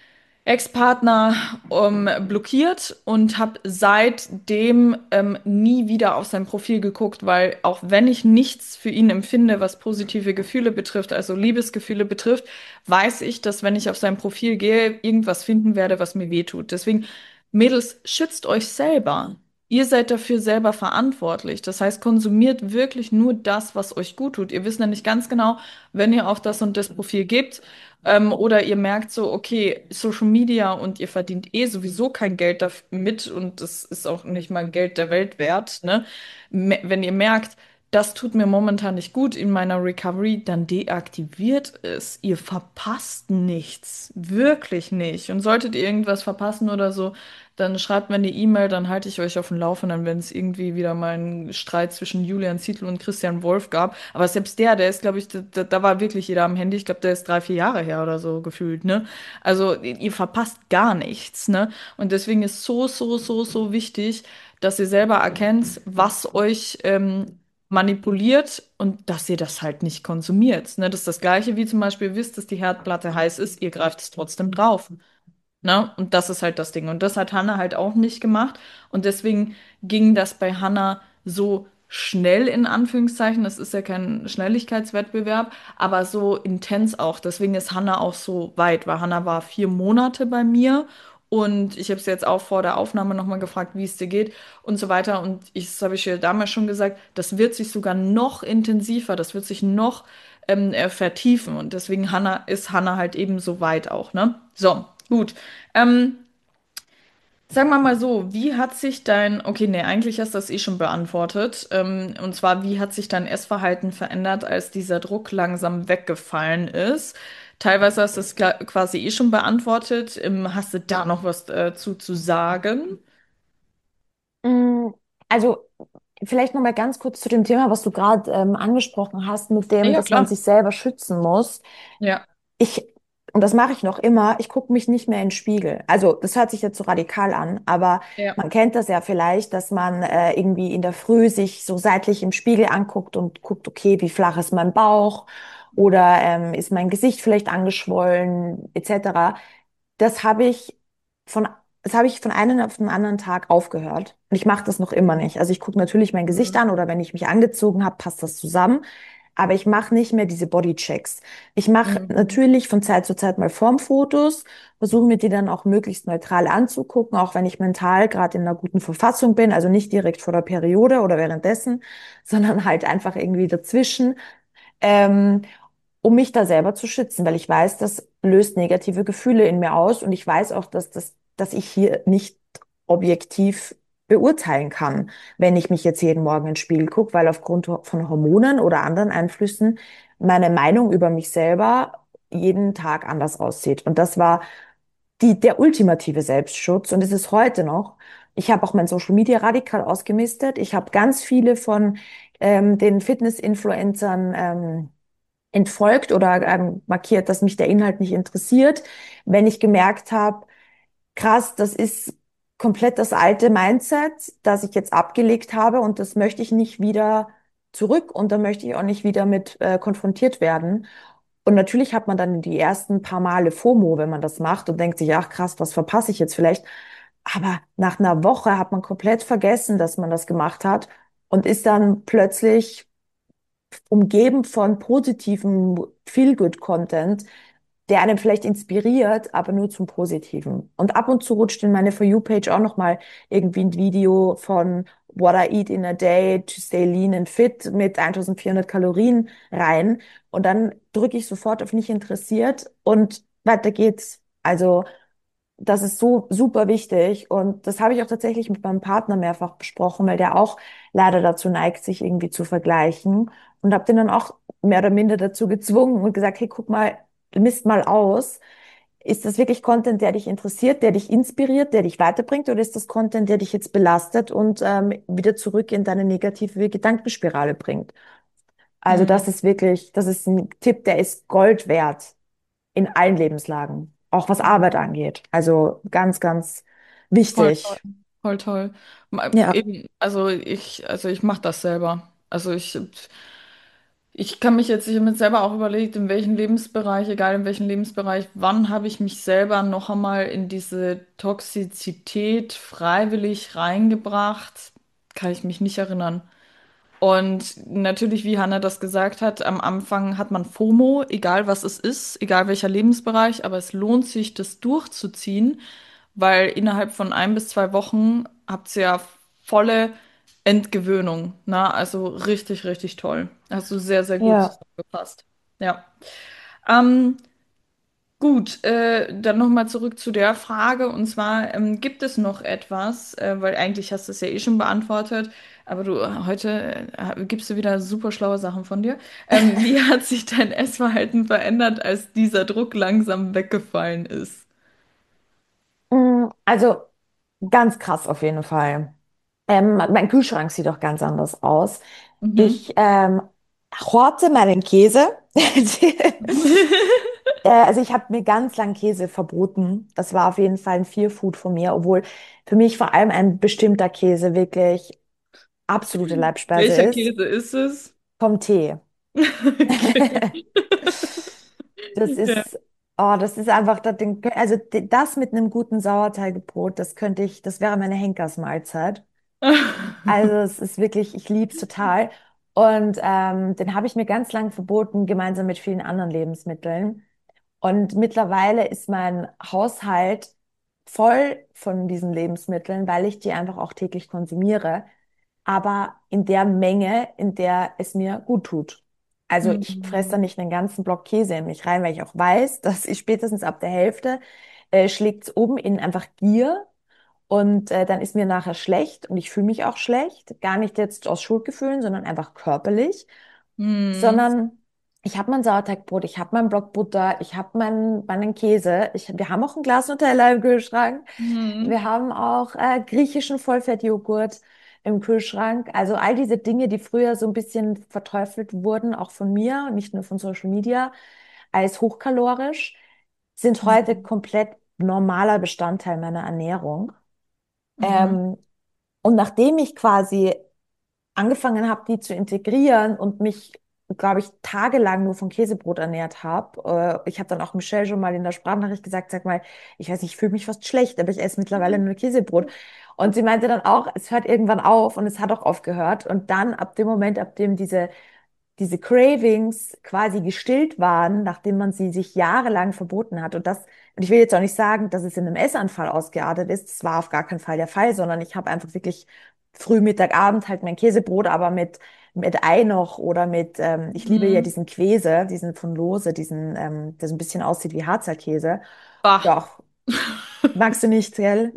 Ex-Partner ähm, blockiert und habe seitdem ähm, nie wieder auf sein Profil geguckt, weil auch wenn ich nichts für ihn empfinde, was positive Gefühle betrifft, also Liebesgefühle betrifft, weiß ich, dass wenn ich auf sein Profil gehe, irgendwas finden werde, was mir wehtut. Deswegen, Mädels, schützt euch selber. Ihr seid dafür selber verantwortlich. Das heißt, konsumiert wirklich nur das, was euch gut tut. Ihr wisst nämlich ganz genau, wenn ihr auf das und das Profil gebt, ähm, oder ihr merkt so, okay, Social Media und ihr verdient eh sowieso kein Geld damit und das ist auch nicht mal Geld der Welt wert, ne? Me- Wenn ihr merkt, das tut mir momentan nicht gut in meiner Recovery, dann deaktiviert es. Ihr verpasst nichts. Wirklich nicht. Und solltet ihr irgendwas verpassen oder so, dann schreibt mir eine E-Mail, dann halte ich euch auf dem Laufenden, wenn es irgendwie wieder mal einen Streit zwischen Julian Zietl und Christian Wolf gab. Aber selbst der, der ist, glaube ich, da, da war wirklich jeder am Handy. Ich glaube, der ist drei, vier Jahre her oder so gefühlt, ne? Also ihr ihr verpasst gar nichts, ne? Und deswegen ist so, so, so, so wichtig, dass ihr selber erkennt, was euch ähm, manipuliert und dass ihr das halt nicht konsumiert. Ne? Das ist das Gleiche wie zum Beispiel, ihr wisst, dass die Herdplatte heiß ist, ihr greift es trotzdem drauf. Ne? Und das ist halt das Ding. Und das hat Hannah halt auch nicht gemacht. Und deswegen ging das bei Hannah so schnell in Anführungszeichen. Das ist ja kein Schnelligkeitswettbewerb, aber so intens auch. Deswegen ist Hannah auch so weit, weil Hannah war vier Monate bei mir. Und ich habe sie jetzt auch vor der Aufnahme nochmal gefragt, wie es dir geht und so weiter. Und ich, das habe ich ihr damals schon gesagt, das wird sich sogar noch intensiver, das wird sich noch ähm, äh, vertiefen. Und deswegen Hannah, ist Hannah halt eben so weit auch, ne? So, gut. Ähm, Sagen wir mal so, wie hat sich dein, okay, nee, eigentlich hast du das eh schon beantwortet. Ähm, und zwar, wie hat sich dein Essverhalten verändert, als dieser Druck langsam weggefallen ist? Teilweise hast du es kla- quasi eh schon beantwortet. Ähm, hast du da noch was äh, zu, zu sagen? Mm, Also vielleicht noch mal ganz kurz zu dem Thema, was du gerade ähm, angesprochen hast, mit dem, Ja, dass man klar. sich selber schützen muss. Ja, Ich, und das mache ich noch immer, ich gucke mich nicht mehr in den Spiegel. Also das hört sich jetzt so radikal an, aber ja. man kennt das ja vielleicht, dass man äh, irgendwie in der Früh sich so seitlich im Spiegel anguckt und guckt, okay, wie flach ist mein Bauch oder ähm, ist mein Gesicht vielleicht angeschwollen, et cetera. Das habe ich von, das habe ich von einem auf den anderen Tag aufgehört. Und ich mache das noch immer Mhm. nicht. Also ich gucke natürlich mein Gesicht Mhm. an oder wenn ich mich angezogen habe, passt das zusammen. Aber ich mache nicht mehr diese Bodychecks. Ich mache Mhm. natürlich von Zeit zu Zeit mal Formfotos, versuche mir die dann auch möglichst neutral anzugucken, auch wenn ich mental gerade in einer guten Verfassung bin, also nicht direkt vor der Periode oder währenddessen, sondern halt einfach irgendwie dazwischen. Ähm, um mich da selber zu schützen, weil ich weiß, das löst negative Gefühle in mir aus und ich weiß auch, dass das, dass ich hier nicht objektiv beurteilen kann, wenn ich mich jetzt jeden Morgen ins Spiegel gucke, weil aufgrund von Hormonen oder anderen Einflüssen meine Meinung über mich selber jeden Tag anders aussieht. Und das war die, der ultimative Selbstschutz und es ist heute noch. Ich habe auch mein Social Media radikal ausgemistet. Ich habe ganz viele von ähm, den Fitness-Influencern ähm, entfolgt oder ähm, markiert, dass mich der Inhalt nicht interessiert, wenn ich gemerkt habe, krass, das ist komplett das alte Mindset, das ich jetzt abgelegt habe und das möchte ich nicht wieder zurück und da möchte ich auch nicht wieder mit äh, konfrontiert werden. Und natürlich hat man dann die ersten paar Male FOMO, wenn man das macht und denkt sich, ach krass, was verpasse ich jetzt vielleicht? Aber nach einer Woche hat man komplett vergessen, dass man das gemacht hat und ist dann plötzlich umgeben von positivem Feel-Good-Content, der einen vielleicht inspiriert, aber nur zum Positiven. Und ab und zu rutscht in meine For You-Page auch nochmal irgendwie ein Video von What I Eat in a Day to Stay Lean and Fit mit eintausendvierhundert Kalorien rein. Und dann drücke ich sofort auf nicht interessiert und weiter geht's. Also das ist so super wichtig und das habe ich auch tatsächlich mit meinem Partner mehrfach besprochen, weil der auch leider dazu neigt, sich irgendwie zu vergleichen und habe den dann auch mehr oder minder dazu gezwungen und gesagt, hey, guck mal, misst mal aus. Ist das wirklich Content, der dich interessiert, der dich inspiriert, der dich weiterbringt oder ist das Content, der dich jetzt belastet und ähm, wieder zurück in deine negative Gedankenspirale bringt? Also das Mhm. ist wirklich, das ist ein Tipp, der ist Gold wert in allen Lebenslagen, auch was Arbeit Mhm. angeht. Also ganz, ganz Voll toll. wichtig. Voll toll. Ma- Ja, Eben, also ich, also ich mache das selber. Also ich Ich kann mich jetzt, ich habe mir selber auch überlegt, in welchem Lebensbereich, egal in welchem Lebensbereich, wann habe ich mich selber noch einmal in diese Toxizität freiwillig reingebracht, kann ich mich nicht erinnern. Und natürlich, wie Hannah das gesagt hat, am Anfang hat man FOMO, egal was es ist, egal welcher Lebensbereich, aber es lohnt sich, das durchzuziehen, weil innerhalb von ein bis zwei Wochen habt ihr ja volle Entgewöhnung. Na, also richtig, richtig toll. Hast du sehr, sehr gut ja. zusammengefasst. Ja. Ähm, Gut, äh, dann nochmal zurück zu der Frage. Und zwar, ähm, gibt es noch etwas, äh, weil eigentlich hast du es ja eh schon beantwortet, Aber du, äh, heute äh, gibst du wieder super schlaue Sachen von dir. Ähm, wie hat sich dein Essverhalten verändert, als dieser Druck langsam weggefallen ist? Mm, Also ganz krass auf jeden Fall. Ähm, mein Kühlschrank sieht auch ganz anders aus. Mhm. Ich ähm, horte meinen Käse. Äh, Also ich habe mir ganz lang Käse verboten. Das war auf jeden Fall ein Fearfood von mir, obwohl für mich vor allem ein bestimmter Käse wirklich absolute Leibspeise Welcher ist. Käse ist es? Vom Tee. Okay. Das Ja. ist, oh, das ist einfach, das Ding, also d- das mit einem guten Sauerteigbrot, das könnte ich, das wäre meine Henkersmahlzeit. Also es ist wirklich, ich liebe es total. Und ähm, den habe ich mir ganz lang verboten, gemeinsam mit vielen anderen Lebensmitteln. Und mittlerweile ist mein Haushalt voll von diesen Lebensmitteln, weil ich die einfach auch täglich konsumiere, aber in der Menge, in der es mir gut tut. Also ich fresse da Mhm. nicht einen ganzen Block Käse in mich rein, weil ich auch weiß, dass ich spätestens ab der Hälfte äh, schlägt es um in einfach Gier und äh, dann ist mir nachher schlecht und ich fühle mich auch schlecht. Gar nicht jetzt aus Schuldgefühlen, sondern einfach körperlich. Mhm. Sondern ich habe mein Sauerteigbrot, ich habe mein Block Butter, ich habe meinen meinen Käse. Ich, wir haben auch ein Glas Nutella im Kühlschrank. Mhm. Wir haben auch äh, griechischen Vollfettjoghurt im Kühlschrank. Also all diese Dinge, die früher so ein bisschen verteufelt wurden, auch von mir, nicht nur von Social Media, als hochkalorisch, sind heute Mhm. komplett normaler Bestandteil meiner Ernährung. Mhm. Ähm, und nachdem ich quasi angefangen habe, die zu integrieren und mich, glaube ich, tagelang nur von Käsebrot ernährt habe. Äh, ich habe dann auch Michelle schon mal in der Sprachnachricht gesagt, sag mal, ich weiß nicht, ich fühle mich fast schlecht, aber ich esse mittlerweile nur Käsebrot. Und sie meinte dann auch, es hört irgendwann auf und es hat auch aufgehört. Und dann ab dem Moment, ab dem diese diese Cravings quasi gestillt waren, nachdem man sie sich jahrelang verboten hat. Und das, und ich will jetzt auch nicht sagen, dass es in einem Essanfall ausgeartet ist. Das war auf gar keinen Fall der Fall, sondern ich habe einfach wirklich früh, Mittag, Abend halt mein Käsebrot, aber mit, mit Ei noch oder mit, ähm, ich liebe ja Mhm. diesen Käse, diesen von Lose, diesen, ähm, der so ein bisschen aussieht wie Harzer Käse. Bah. Doch, magst du nicht, gell?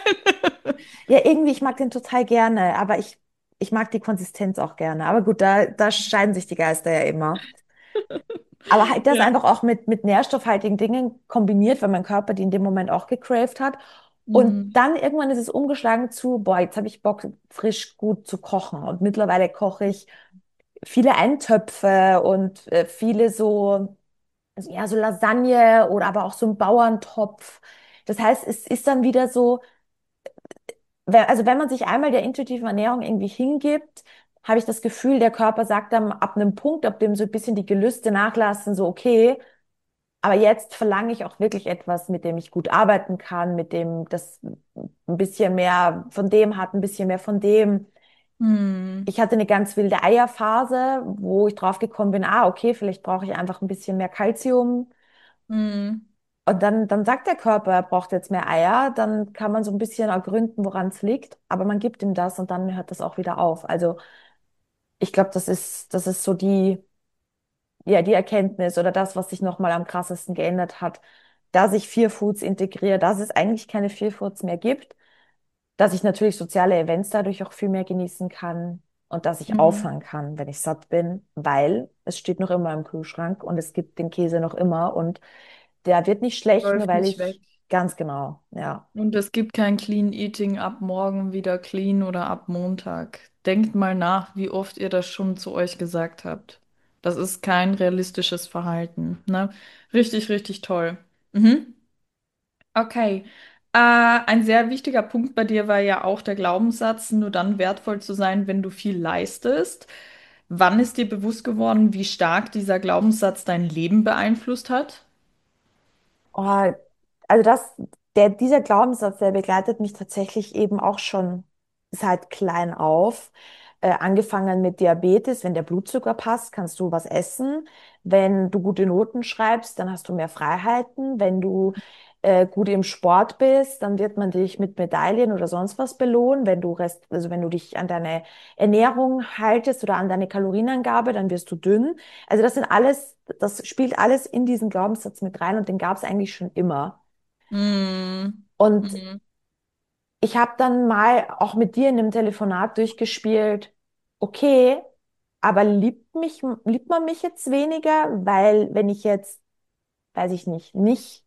Ja, irgendwie, ich mag den total gerne, aber ich, ich mag die Konsistenz auch gerne. Aber gut, da, da scheiden sich die Geister ja immer. Aber halt das Ja. einfach auch mit, mit nährstoffhaltigen Dingen kombiniert, weil mein Körper die in dem Moment auch gecraved hat. Und Mhm. dann irgendwann ist es umgeschlagen zu, boah, jetzt habe ich Bock, frisch gut zu kochen. Und mittlerweile koche ich viele Eintöpfe und äh, viele so, also ja, so Lasagne oder aber auch so ein Bauerntopf. Das heißt, es ist dann wieder so, wenn- also wenn man sich einmal der intuitiven Ernährung irgendwie hingibt, habe ich das Gefühl, der Körper sagt dann ab einem Punkt, ab dem so ein bisschen die Gelüste nachlassen, so okay, aber jetzt verlange ich auch wirklich etwas, mit dem ich gut arbeiten kann, mit dem das ein bisschen mehr von dem hat, ein bisschen mehr von dem. Mhm. Ich hatte eine ganz wilde Eierphase, wo ich drauf gekommen bin, ah, okay, vielleicht brauche ich einfach ein bisschen mehr Kalzium. Mhm. Und dann, dann sagt der Körper, er braucht jetzt mehr Eier, dann kann man so ein bisschen ergründen, woran es liegt, aber man gibt ihm das und dann hört das auch wieder auf. Also ich glaube, das ist, das ist so die, ja, die Erkenntnis oder das, was sich nochmal am krassesten geändert hat, dass ich Fear Foods integriere, dass es eigentlich keine Fear Foods mehr gibt, dass ich natürlich soziale Events dadurch auch viel mehr genießen kann und dass ich Mhm. aufhören kann, wenn ich satt bin, weil es steht noch immer im Kühlschrank und es gibt den Käse noch immer und der wird nicht schlecht, nur Läuft weil nicht weg. ich ganz genau, ja. Und es gibt kein Clean Eating ab morgen wieder clean oder ab Montag. Denkt mal nach, wie oft ihr das schon zu euch gesagt habt. Das ist kein realistisches Verhalten, ne? Richtig, richtig toll. Mhm. Okay. Äh, ein sehr wichtiger Punkt bei dir war ja auch der Glaubenssatz, nur dann wertvoll zu sein, wenn du viel leistest. Wann ist dir bewusst geworden, wie stark dieser Glaubenssatz dein Leben beeinflusst hat? Oh, also das, der, dieser Glaubenssatz, der begleitet mich tatsächlich eben auch schon seit klein auf. Äh, angefangen mit Diabetes, wenn der Blutzucker passt, kannst du was essen. Wenn du gute Noten schreibst, dann hast du mehr Freiheiten. Wenn du äh, gut im Sport bist, dann wird man dich mit Medaillen oder sonst was belohnen. Wenn du Rest, also wenn du dich an deine Ernährung haltest oder an deine Kalorienangabe, dann wirst du dünn. Also das sind alles, das spielt alles in diesen Glaubenssatz mit rein und den gab es eigentlich schon immer. Mhm. Und Mhm. ich habe dann mal auch mit dir in einem Telefonat durchgespielt, okay, aber liebt mich, liebt man mich jetzt weniger, weil wenn ich jetzt, weiß ich nicht, nicht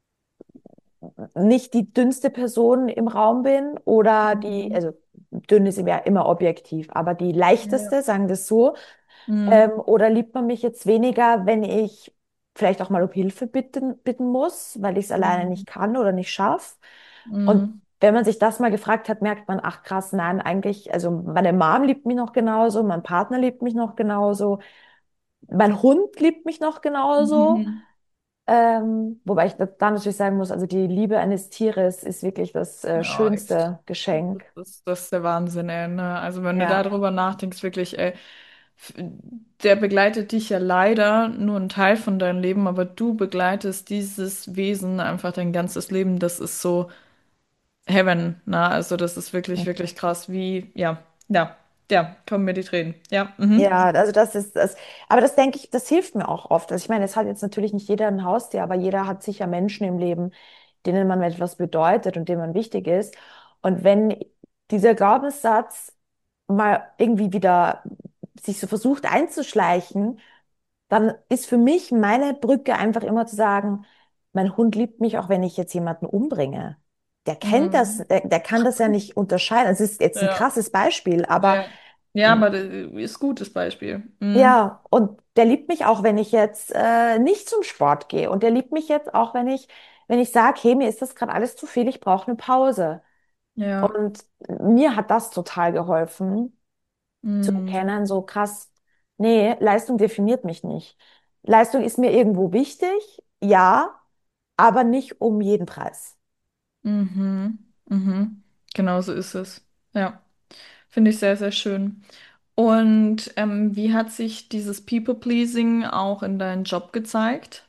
nicht die dünnste Person im Raum bin oder die, Mhm. also dünn ist ja immer objektiv, aber die Ja. leichteste, sagen wir es so, ähm, Mhm. oder liebt man mich jetzt weniger, wenn ich vielleicht auch mal um Hilfe bitten, bitten muss, weil ich es alleine nicht Mhm. kann oder nicht schaffe. Und Mhm. wenn man sich das mal gefragt hat, merkt man, ach krass, nein, eigentlich, also meine Mom liebt mich noch genauso, mein Partner liebt mich noch genauso, mein Hund liebt mich noch genauso. Mhm. Ähm, wobei ich da da natürlich sagen muss, also die Liebe eines Tieres ist wirklich das äh, Ja, echt. schönste Geschenk. Das ist, das ist der Wahnsinn, ey, ne? Also wenn du Ja, darüber nachdenkst, wirklich, ey, f- der begleitet dich ja leider nur einen Teil von deinem Leben, aber du begleitest dieses Wesen einfach dein ganzes Leben. Das ist so Heaven, ne? Also das ist wirklich, wirklich krass, wie, ja, ja, ja, kommen mir die Tränen. Ja, mhm. ja, also das ist das. Aber das denke ich, das hilft mir auch oft. Also ich meine, es hat jetzt natürlich nicht jeder ein Haustier, aber jeder hat sicher Menschen im Leben, denen man etwas bedeutet und denen man wichtig ist. Und wenn dieser Glaubenssatz mal irgendwie wieder sich so versucht einzuschleichen, dann ist für mich meine Brücke einfach immer zu sagen, mein Hund liebt mich, auch wenn ich jetzt jemanden umbringe. Der kennt das, Mhm. der, der kann das ja nicht unterscheiden. Es ist jetzt ein Ja, krasses Beispiel, aber ja. Ja, aber das ist gutes Beispiel. Mhm. ja, und der liebt mich auch, wenn ich jetzt äh, nicht zum Sport gehe. Und der liebt mich jetzt auch, wenn ich, wenn ich sage, hey, mir ist das gerade alles zu viel, ich brauche eine Pause. Ja. Und mir hat das total geholfen, zu Mhm. erkennen, so krass, nee, Leistung definiert mich nicht. Leistung ist mir irgendwo wichtig, ja, aber nicht um jeden Preis. Mhm. Mhm. Genau so ist es. Ja, finde ich sehr, sehr schön. Und ähm, wie hat sich dieses People-Pleasing auch in deinem Job gezeigt?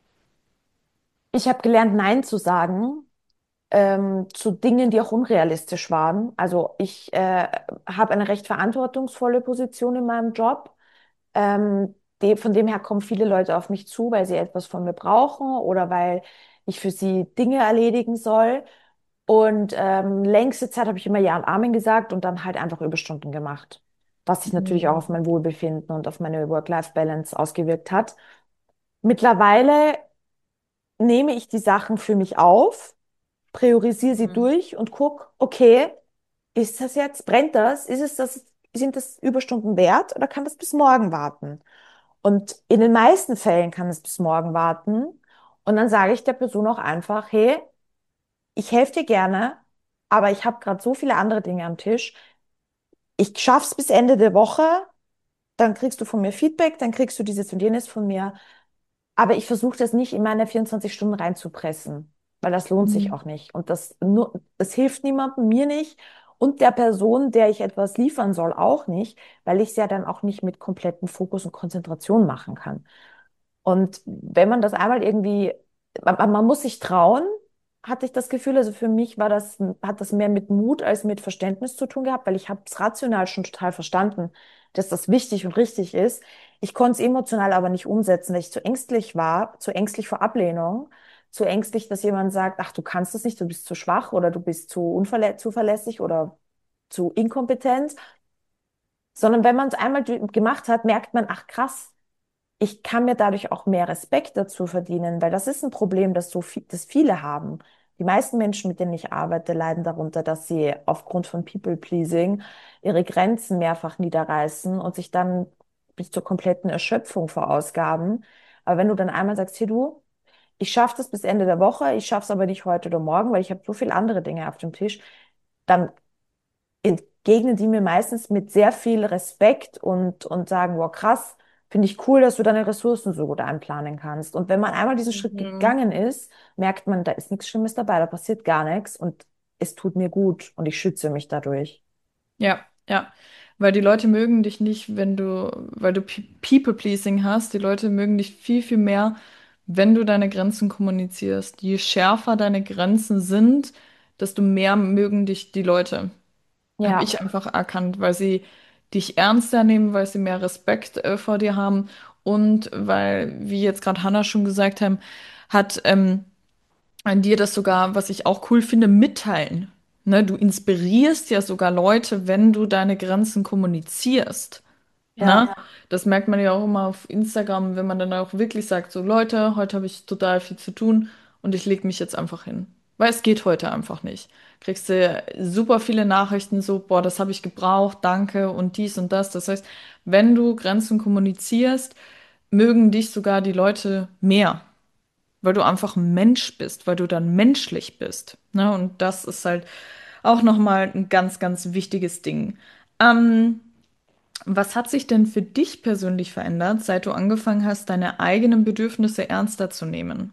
Ich habe gelernt, Nein zu sagen, ähm, zu Dingen, die auch unrealistisch waren. Also ich äh, habe eine recht verantwortungsvolle Position in meinem Job. Ähm, de von dem her kommen viele Leute auf mich zu, weil sie etwas von mir brauchen oder weil ich für sie Dinge erledigen soll. Und ähm, längste Zeit habe ich immer Ja und Amen gesagt und dann halt einfach Überstunden gemacht, was sich natürlich auch auf Mhm. mein Wohlbefinden und auf meine Work-Life-Balance ausgewirkt hat. Mittlerweile nehme ich die Sachen für mich auf, priorisiere sie Mhm. durch und guck, okay, ist das jetzt, brennt das? Ist es das, sind das Überstunden wert oder kann das bis morgen warten? Und in den meisten Fällen kann es bis morgen warten. Und dann sage ich der Person auch einfach, hey, ich helfe dir gerne, aber ich habe gerade so viele andere Dinge am Tisch. Ich schaff's bis Ende der Woche, dann kriegst du von mir Feedback, dann kriegst du dieses und jenes von mir. Aber ich versuche das nicht in meine vierundzwanzig Stunden reinzupressen, weil das lohnt sich Mhm. auch nicht. Und das, nur, das hilft niemandem, mir nicht und der Person, der ich etwas liefern soll, auch nicht, weil ich es ja dann auch nicht mit komplettem Fokus und Konzentration machen kann. Und wenn man das einmal irgendwie, man, man muss sich trauen, hatte ich das Gefühl, also für mich war das, hat das mehr mit Mut als mit Verständnis zu tun gehabt, weil ich habe es rational schon total verstanden, dass das wichtig und richtig ist. Ich konnte es emotional aber nicht umsetzen, weil ich zu ängstlich war, zu ängstlich vor Ablehnung, zu ängstlich, dass jemand sagt, ach, du kannst das nicht, du bist zu schwach oder du bist zu unverlä zuverlässig oder zu inkompetent. Sondern wenn man es einmal gemacht hat, merkt man, ach krass, ich kann mir dadurch auch mehr Respekt dazu verdienen, weil das ist ein Problem, das so viel, das viele haben. Die meisten Menschen, mit denen ich arbeite, leiden darunter, dass sie aufgrund von People-Pleasing ihre Grenzen mehrfach niederreißen und sich dann bis zur kompletten Erschöpfung verausgaben. Aber wenn du dann einmal sagst, hey du, ich schaffe das bis Ende der Woche, ich schaffe es aber nicht heute oder morgen, weil ich habe so viele andere Dinge auf dem Tisch, dann entgegnen die mir meistens mit sehr viel Respekt und, und sagen, wow, krass, finde ich cool, dass du deine Ressourcen so gut einplanen kannst. Und wenn man einmal diesen Schritt Mhm. gegangen ist, merkt man, da ist nichts Schlimmes dabei, da passiert gar nichts und es tut mir gut und ich schütze mich dadurch. Ja, ja. Weil die Leute mögen dich nicht, wenn du, weil du Pe- People-Pleasing hast. Die Leute mögen dich viel, viel mehr, wenn du deine Grenzen kommunizierst. Je schärfer deine Grenzen sind, desto mehr mögen dich die Leute. Habe Ja, ich einfach erkannt, weil sie dich ernster nehmen, weil sie mehr Respekt äh, vor dir haben und weil, wie jetzt gerade Hannah schon gesagt haben, hat ähm, an dir das sogar, was ich auch cool finde, mitteilen. Ne, du inspirierst ja sogar Leute, wenn du deine Grenzen kommunizierst. Ne? Ja. Ja. Das merkt man ja auch immer auf Instagram, wenn man dann auch wirklich sagt, so Leute, heute habe ich total viel zu tun und ich lege mich jetzt einfach hin. Weil es geht heute einfach nicht. Kriegst du super viele Nachrichten so, boah, das habe ich gebraucht, danke und dies und das. Das heißt, wenn du Grenzen kommunizierst, mögen dich sogar die Leute mehr, weil du einfach ein Mensch bist, weil du dann menschlich bist. Ne? Und das ist halt auch nochmal ein ganz, ganz wichtiges Ding. Ähm, Was hat sich denn für dich persönlich verändert, seit du angefangen hast, deine eigenen Bedürfnisse ernster zu nehmen?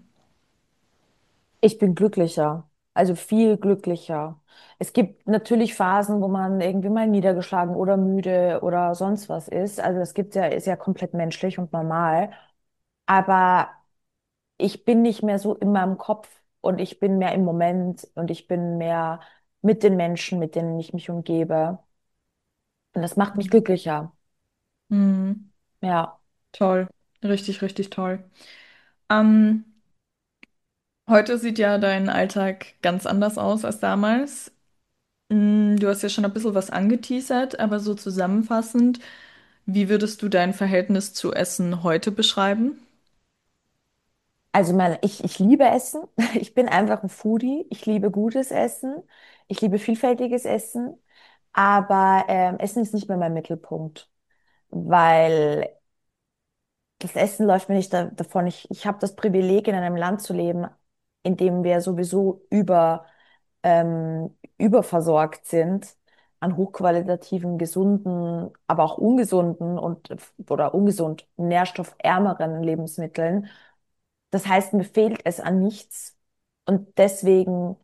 Ich bin glücklicher, also viel glücklicher. Es gibt natürlich Phasen, wo man irgendwie mal niedergeschlagen oder müde oder sonst was ist. Also das gibt ja, ist ja komplett menschlich und normal. Aber ich bin nicht mehr so in meinem Kopf und ich bin mehr im Moment und ich bin mehr mit den Menschen, mit denen ich mich umgebe. Und das macht mich glücklicher. Mhm. Ja. Toll, richtig, richtig toll. Ähm, Heute sieht ja dein Alltag ganz anders aus als damals. Mm, Du hast ja schon ein bisschen was angeteasert, aber so zusammenfassend, wie würdest du dein Verhältnis zu Essen heute beschreiben? Also mein, ich, ich liebe Essen. Ich bin einfach ein Foodie. Ich liebe gutes Essen. Ich liebe vielfältiges Essen. Aber ähm, Essen ist nicht mehr mein Mittelpunkt, weil das Essen läuft mir nicht da, davon. Ich, ich habe das Privileg, in einem Land zu leben, in dem wir sowieso über, ähm, überversorgt sind an hochqualitativen, gesunden, aber auch ungesunden und oder ungesund nährstoffärmeren Lebensmitteln. Das heißt, mir fehlt es an nichts. Und deswegen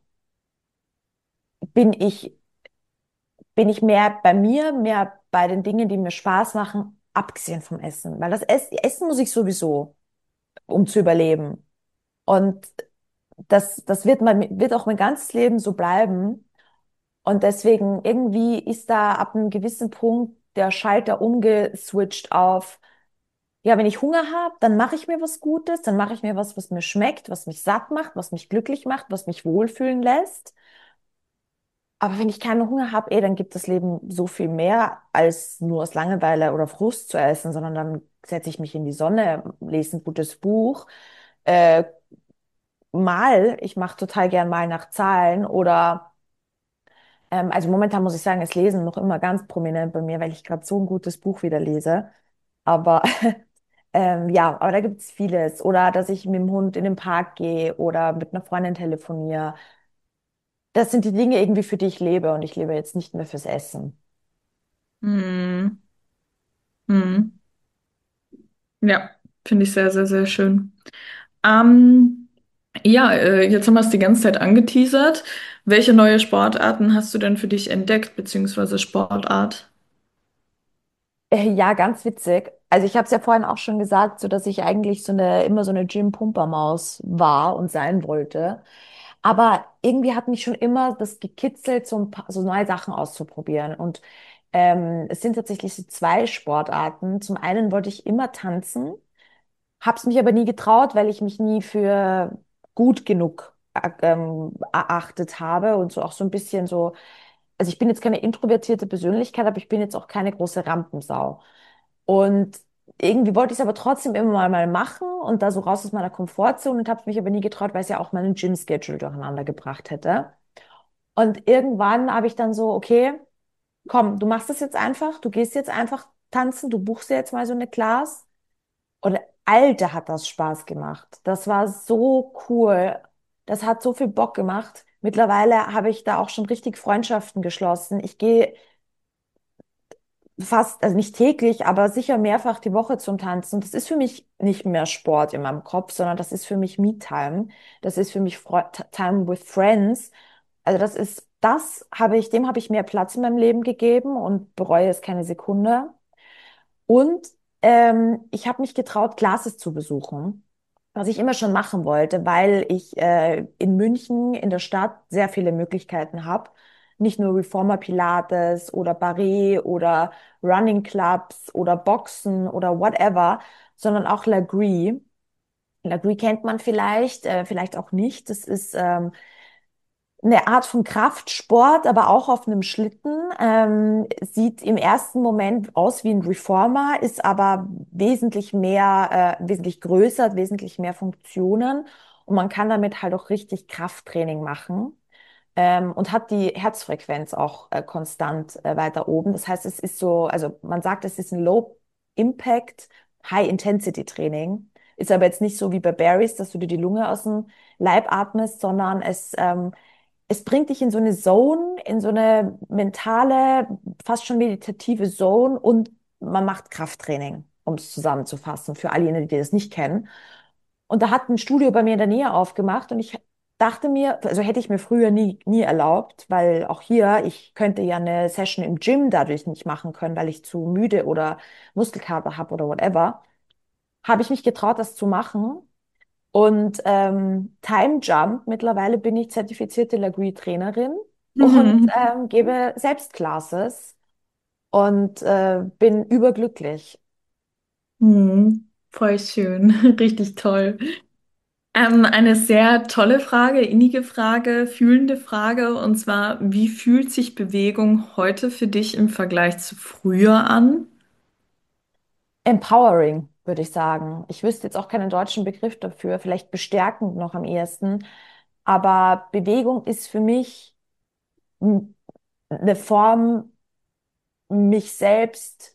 bin ich, bin ich mehr bei mir, mehr bei den Dingen, die mir Spaß machen, abgesehen vom Essen. Weil das Ess Essen muss ich sowieso, um zu überleben. Und das, das wird mein, wird auch mein ganzes Leben so bleiben. Und deswegen irgendwie ist da ab einem gewissen Punkt der Schalter umgeswitcht auf, ja, wenn ich Hunger habe, dann mache ich mir was Gutes, dann mache ich mir was, was mir schmeckt, was mich satt macht, was mich glücklich macht, was mich wohlfühlen lässt. Aber wenn ich keinen Hunger habe, eh, dann gibt das Leben so viel mehr als nur aus Langeweile oder Frust zu essen, sondern dann setze ich mich in die Sonne, lese ein gutes Buch, äh, mal, ich mache total gern mal nach Zahlen oder ähm, also momentan muss ich sagen, ist Lesen noch immer ganz prominent bei mir, weil ich gerade so ein gutes Buch wieder lese. Aber ähm, ja, aber da gibt es vieles. Oder dass ich mit dem Hund in den Park gehe oder mit einer Freundin telefoniere. Das sind die Dinge irgendwie, für die ich lebe und ich lebe jetzt nicht mehr fürs Essen. Hm. Hm. Ja, finde ich sehr, sehr, sehr schön. Ähm, ja, äh, jetzt haben wir es die ganze Zeit angeteasert. Welche neue Sportarten hast du denn für dich entdeckt, beziehungsweise Sportart? Äh, ja, ganz witzig. Also ich habe es ja vorhin auch schon gesagt, so dass ich eigentlich so eine immer so eine Gym-Pumpermaus war und sein wollte. Aber irgendwie hat mich schon immer das gekitzelt, so, ein paar, so neue Sachen auszuprobieren. Und ähm, es sind tatsächlich so zwei Sportarten. Zum einen wollte ich immer tanzen, hab's mich aber nie getraut, weil ich mich nie für gut genug äh, ähm, erachtet habe und so auch so ein bisschen so, also ich bin jetzt keine introvertierte Persönlichkeit, aber ich bin jetzt auch keine große Rampensau. Und irgendwie wollte ich es aber trotzdem immer mal, mal machen und da so raus aus meiner Komfortzone und habe mich aber nie getraut, weil es ja auch meinen Gym-Schedule durcheinander gebracht hätte. Und irgendwann habe ich dann so, okay, komm, du machst das jetzt einfach, du gehst jetzt einfach tanzen, du buchst dir jetzt mal so eine Class. Und Alter, hat das Spaß gemacht. Das war so cool. Das hat so viel Bock gemacht. Mittlerweile habe ich da auch schon richtig Freundschaften geschlossen. Ich gehe fast, also nicht täglich, aber sicher mehrfach die Woche zum Tanzen. Und das ist für mich nicht mehr Sport in meinem Kopf, sondern das ist für mich Me-Time. Das ist für mich Fre Time with Friends. Also das ist, das habe ich, dem habe ich mehr Platz in meinem Leben gegeben und bereue es keine Sekunde. Und ähm, ich habe mich getraut, Classes zu besuchen, was ich immer schon machen wollte, weil ich äh, in München in der Stadt sehr viele Möglichkeiten habe. Nicht nur Reformer Pilates oder Barre oder Running Clubs oder Boxen oder whatever, sondern auch Lagree. Lagree kennt man vielleicht, äh, vielleicht auch nicht. Das ist ähm, eine Art von Kraftsport, aber auch auf einem Schlitten. Ähm, sieht im ersten Moment aus wie ein Reformer, ist aber wesentlich mehr, äh, wesentlich größer, hat wesentlich mehr Funktionen und man kann damit halt auch richtig Krafttraining machen. Ähm, und hat die Herzfrequenz auch äh, konstant äh, weiter oben. Das heißt, es ist so, also man sagt, es ist ein Low-Impact, High-Intensity-Training. Ist aber jetzt nicht so wie bei Barry's, dass du dir die Lunge aus dem Leib atmest, sondern es, ähm, es bringt dich in so eine Zone, in so eine mentale, fast schon meditative Zone und man macht Krafttraining, um es zusammenzufassen, für all jene, die das nicht kennen. Und da hat ein Studio bei mir in der Nähe aufgemacht und ich dachte mir, also hätte ich mir früher nie, nie erlaubt, weil auch hier, ich könnte ja eine Session im Gym dadurch nicht machen können, weil ich zu müde oder Muskelkater habe oder whatever, habe ich mich getraut, das zu machen. Und ähm, Time Jump, mittlerweile bin ich zertifizierte Lagree-Trainerin und Mhm. ähm, gebe Selbstclasses und äh, bin überglücklich. Mhm. Voll schön, richtig toll. Ähm, eine sehr tolle Frage, innige Frage, fühlende Frage, und zwar, wie fühlt sich Bewegung heute für dich im Vergleich zu früher an? Empowering, würde ich sagen. Ich wüsste jetzt auch keinen deutschen Begriff dafür, vielleicht bestärkend noch am ehesten. Aber Bewegung ist für mich m- eine Form, mich selbst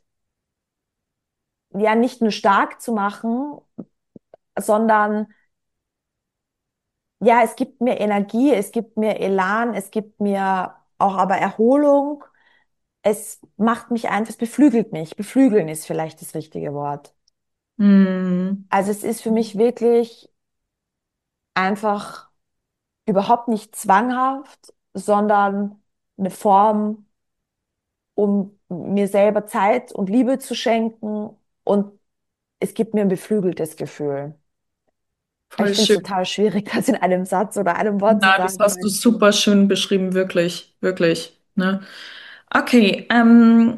ja nicht nur stark zu machen, sondern ja, es gibt mir Energie, es gibt mir Elan, es gibt mir auch aber Erholung. Es macht mich einfach, es beflügelt mich. Beflügeln ist vielleicht das richtige Wort. Hm. Also es ist für mich wirklich einfach überhaupt nicht zwanghaft, sondern eine Form, um mir selber Zeit und Liebe zu schenken und es gibt mir ein beflügeltes Gefühl. Voll Ich finde es schön. total schwierig, das in einem Satz oder einem Wort zu Na, das sagen, aber hast du super schön beschrieben, wirklich, wirklich, ne? Okay, ähm,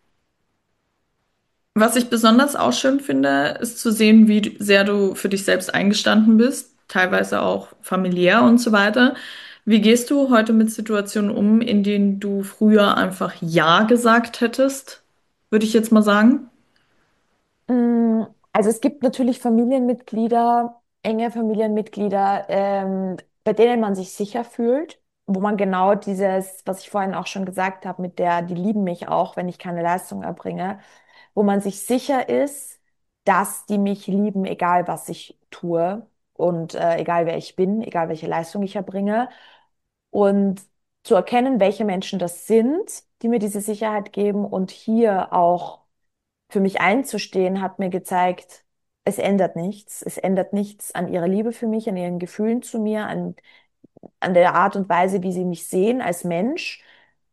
was ich besonders auch schön finde, ist zu sehen, wie du- sehr du für dich selbst eingestanden bist, teilweise auch familiär und so weiter. Wie gehst du heute mit Situationen um, in denen du früher einfach Ja gesagt hättest? Würde ich jetzt mal sagen. Mm, also es gibt natürlich Familienmitglieder, enge Familienmitglieder, ähm, bei denen man sich sicher fühlt, wo man genau dieses, was ich vorhin auch schon gesagt habe, mit der, die lieben mich auch, wenn ich keine Leistung erbringe, wo man sich sicher ist, dass die mich lieben, egal was ich tue und äh, egal wer ich bin, egal welche Leistung ich erbringe. Und zu erkennen, welche Menschen das sind, die mir diese Sicherheit geben und hier auch für mich einzustehen, hat mir gezeigt, es ändert nichts. Es ändert nichts an ihrer Liebe für mich, an ihren Gefühlen zu mir, an, an der Art und Weise, wie sie mich sehen als Mensch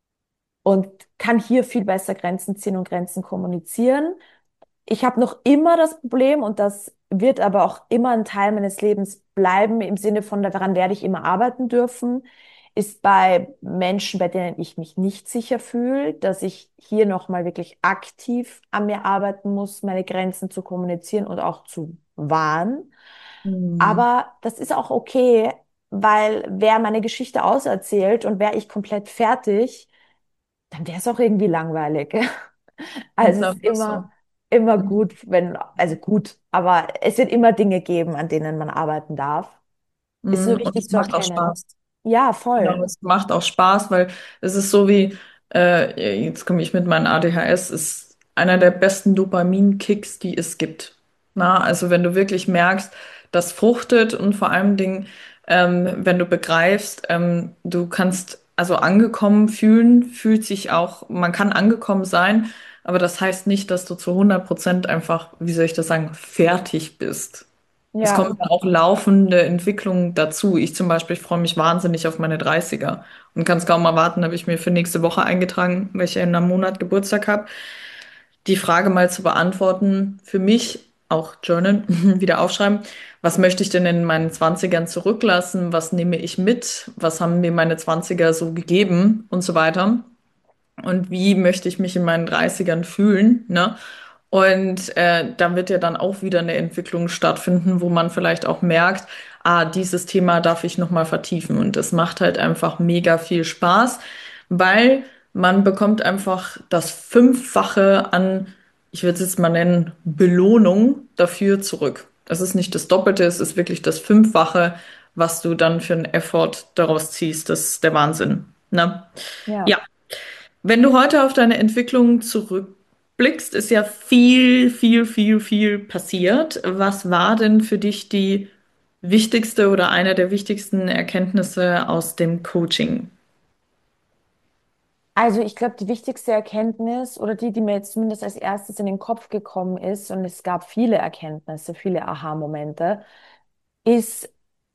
und kann hier viel besser Grenzen ziehen und Grenzen kommunizieren. Ich habe noch immer das Problem und das wird aber auch immer ein Teil meines Lebens bleiben, im Sinne von, daran werde ich immer arbeiten dürfen, ist bei Menschen, bei denen ich mich nicht sicher fühle, dass ich hier nochmal wirklich aktiv an mir arbeiten muss, meine Grenzen zu kommunizieren und auch zu wahren. Hm. Aber das ist auch okay, weil wer meine Geschichte auserzählt und wäre ich komplett fertig, dann wäre es auch irgendwie langweilig. Ist Also es ist einfach so. immer, immer gut, wenn, also gut, aber es wird immer Dinge geben, an denen man arbeiten darf. Ist nur Hm. Und wichtig es zu macht auch erkennen. Spaß. Ja, voll. Genau, es macht auch Spaß, weil es ist so wie, äh, jetzt komme ich mit meinem A D H S, ist einer der besten Dopamin-Kicks, die es gibt. Na, also wenn du wirklich merkst, das fruchtet und vor allen Dingen, ähm, wenn du begreifst, ähm, du kannst also angekommen fühlen, fühlt sich auch, man kann angekommen sein, aber das heißt nicht, dass du zu hundert Prozent einfach, wie soll ich das sagen, fertig bist. Es Ja, kommt ja auch laufende Entwicklung dazu. Ich zum Beispiel freue mich wahnsinnig auf meine Dreißiger und kann es kaum erwarten, habe ich mir für nächste Woche eingetragen, weil ich ja in einem Monat Geburtstag habe, die Frage mal zu beantworten, für mich auch Journal, wieder aufschreiben, was möchte ich denn in meinen Zwanzigern zurücklassen, was nehme ich mit, was haben mir meine Zwanziger so gegeben und so weiter. Und wie möchte ich mich in meinen Dreißigern fühlen, ne? Und äh, da wird ja dann auch wieder eine Entwicklung stattfinden, wo man vielleicht auch merkt, ah, dieses Thema darf ich nochmal vertiefen. Und das macht halt einfach mega viel Spaß, weil man bekommt einfach das Fünffache an, ich würde es jetzt mal nennen, Belohnung dafür zurück. Es ist nicht das Doppelte, es ist wirklich das Fünffache, was du dann für einen Effort daraus ziehst. Das ist der Wahnsinn. Ne? Ja. Ja, wenn du heute auf deine Entwicklung zurückblickst, ist ja viel, viel, viel, viel passiert. Was war denn für dich die wichtigste oder eine der wichtigsten Erkenntnisse aus dem Coaching? Also ich glaube, die wichtigste Erkenntnis oder die, die mir jetzt zumindest als erstes in den Kopf gekommen ist, und es gab viele Erkenntnisse, viele Aha-Momente, ist,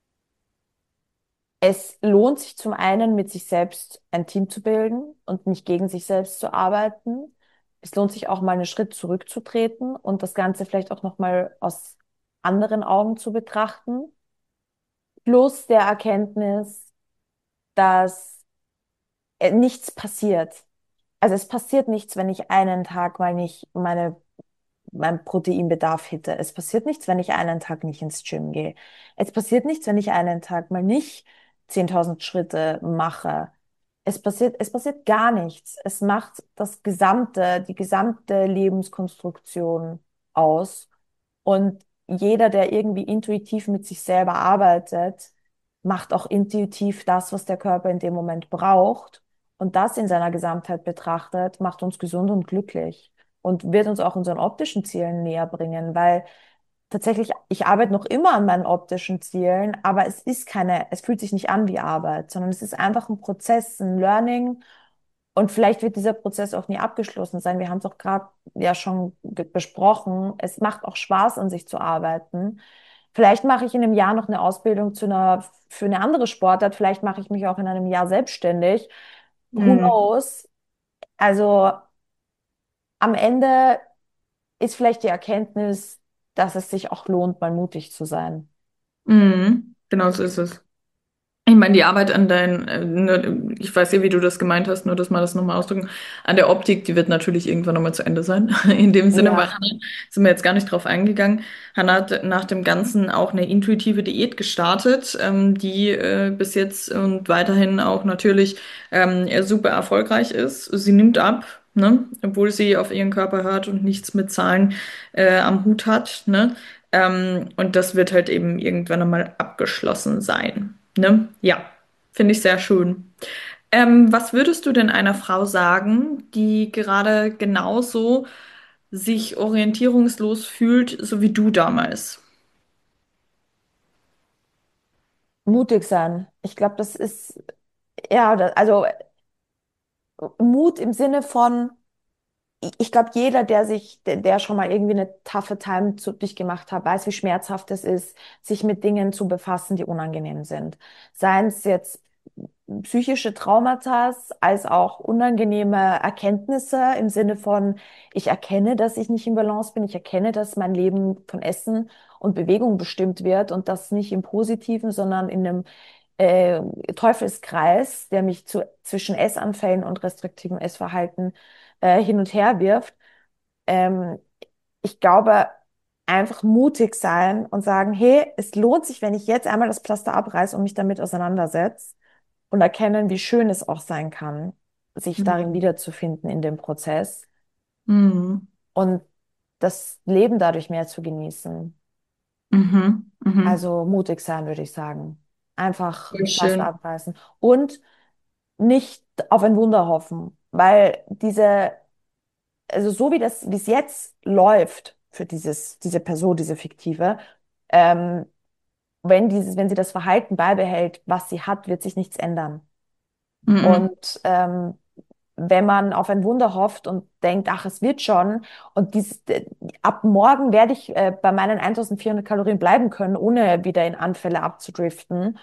es lohnt sich zum einen, mit sich selbst ein Team zu bilden und nicht gegen sich selbst zu arbeiten. Es lohnt sich auch mal einen Schritt zurückzutreten und das Ganze vielleicht auch nochmal aus anderen Augen zu betrachten. Plus der Erkenntnis, dass äh, nichts passiert. Also es passiert nichts, wenn ich einen Tag mal nicht meine, meinen Proteinbedarf hitte. Es passiert nichts, wenn ich einen Tag nicht ins Gym gehe. Es passiert nichts, wenn ich einen Tag mal nicht zehntausend Schritte mache. Es passiert, es passiert gar nichts. Es macht das gesamte, die gesamte Lebenskonstruktion aus. Und jeder, der irgendwie intuitiv mit sich selber arbeitet, macht auch intuitiv das, was der Körper in dem Moment braucht. Und das in seiner Gesamtheit betrachtet, macht uns gesund und glücklich und wird uns auch unseren optischen Zielen näher bringen, weil tatsächlich, ich arbeite noch immer an meinen optischen Zielen, aber es ist keine, es fühlt sich nicht an wie Arbeit, sondern es ist einfach ein Prozess, ein Learning. Und vielleicht wird dieser Prozess auch nie abgeschlossen sein. Wir haben es auch gerade ja schon ge- besprochen. Es macht auch Spaß, an sich zu arbeiten. Vielleicht mache ich in einem Jahr noch eine Ausbildung zu einer, für eine andere Sportart. Vielleicht mache ich mich auch in einem Jahr selbstständig. Who Mhm. knows? Also am Ende ist vielleicht die Erkenntnis, dass es sich auch lohnt, mal mutig zu sein. Mhm. Genau so ist es. Ich meine, die Arbeit an dein, äh, ne, ich weiß ja, wie du das gemeint hast, nur dass wir das nochmal ausdrücken, an der Optik, die wird natürlich irgendwann nochmal zu Ende sein. In dem Sinne, weil Ja. Hannah, sind wir jetzt gar nicht drauf eingegangen, Hannah hat nach dem Ganzen auch eine intuitive Diät gestartet, ähm, die äh, bis jetzt und weiterhin auch natürlich ähm, super erfolgreich ist. Sie nimmt ab, ne, obwohl sie auf ihren Körper hört und nichts mit Zahlen äh, am Hut hat, ne. Ähm, und das wird halt eben irgendwann einmal abgeschlossen sein. Ne? Ja, finde ich sehr schön. Ähm, was würdest du denn einer Frau sagen, die gerade genauso sich orientierungslos fühlt, so wie du damals? Mutig sein. Ich glaube, das ist, ja, da- also Mut im Sinne von, ich ich glaube, jeder, der sich, der, der schon mal irgendwie eine toughe Time zu, durchgemacht hat, weiß, wie schmerzhaft es ist, sich mit Dingen zu befassen, die unangenehm sind. Seien es jetzt psychische Traumata, als auch unangenehme Erkenntnisse im Sinne von, ich erkenne, dass ich nicht im Balance bin, ich erkenne, dass mein Leben von Essen und Bewegung bestimmt wird und das nicht im Positiven, sondern in einem äh, Teufelskreis, der mich zu, zwischen Essanfällen und restriktivem Essverhalten äh, hin und her wirft. Ähm, Ich glaube, einfach mutig sein und sagen, hey, es lohnt sich, wenn ich jetzt einmal das Pflaster abreiße und mich damit auseinandersetze und erkennen, wie schön es auch sein kann, sich darin Mhm. wiederzufinden in dem Prozess Mhm. und das Leben dadurch mehr zu genießen. Mhm. Mhm. Also mutig sein, würde ich sagen. Einfach Voll Pflaster schön. abreißen und nicht auf ein Wunder hoffen, weil diese, also so wie das, wie es jetzt läuft für dieses, diese Person, diese fiktive, ähm, wenn dieses, wenn sie das Verhalten beibehält, was sie hat, wird sich nichts ändern. Mhm. Und ähm, wenn man auf ein Wunder hofft und denkt, ach, es wird schon, und dies, äh, ab morgen werde ich äh, bei meinen eintausendvierhundert Kalorien bleiben können, ohne wieder in Anfälle abzudriften,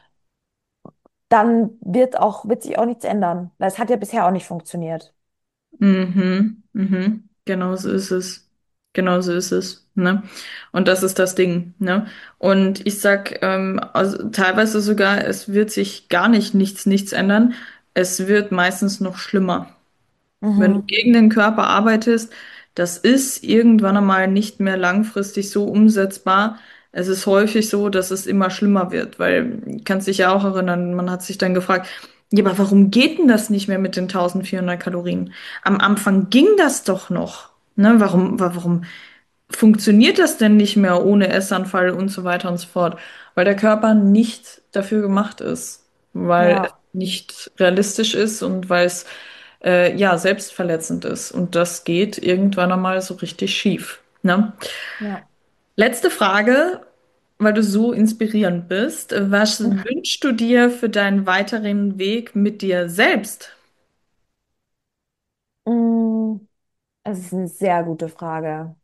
dann wird auch, wird sich auch nichts ändern. Weil es hat ja bisher auch nicht funktioniert. Mhm. Mhm. Genau so ist es. Genau so ist es. Ne? Und das ist das Ding. Ne? Und ich sag ähm, also teilweise sogar, es wird sich gar nicht nichts, nichts ändern. Es wird meistens noch schlimmer. Wenn du Mhm. gegen den Körper arbeitest, das ist irgendwann einmal nicht mehr langfristig so umsetzbar, es ist häufig so, dass es immer schlimmer wird, weil, du kannst dich ja auch erinnern, man hat sich dann gefragt, ja, aber warum geht denn das nicht mehr mit den eintausendvierhundert Kalorien? Am Anfang ging das doch noch. Ne? Warum, wa- warum funktioniert das denn nicht mehr ohne Essanfall und so weiter und so fort? Weil der Körper nicht dafür gemacht ist, weil es Ja, nicht realistisch ist und weil es äh, ja selbstverletzend ist. Und das geht irgendwann einmal so richtig schief. Ne? ja. Letzte Frage, weil du so inspirierend bist. Was wünschst du dir für deinen weiteren Weg mit dir selbst? Mm, Das ist eine sehr gute Frage.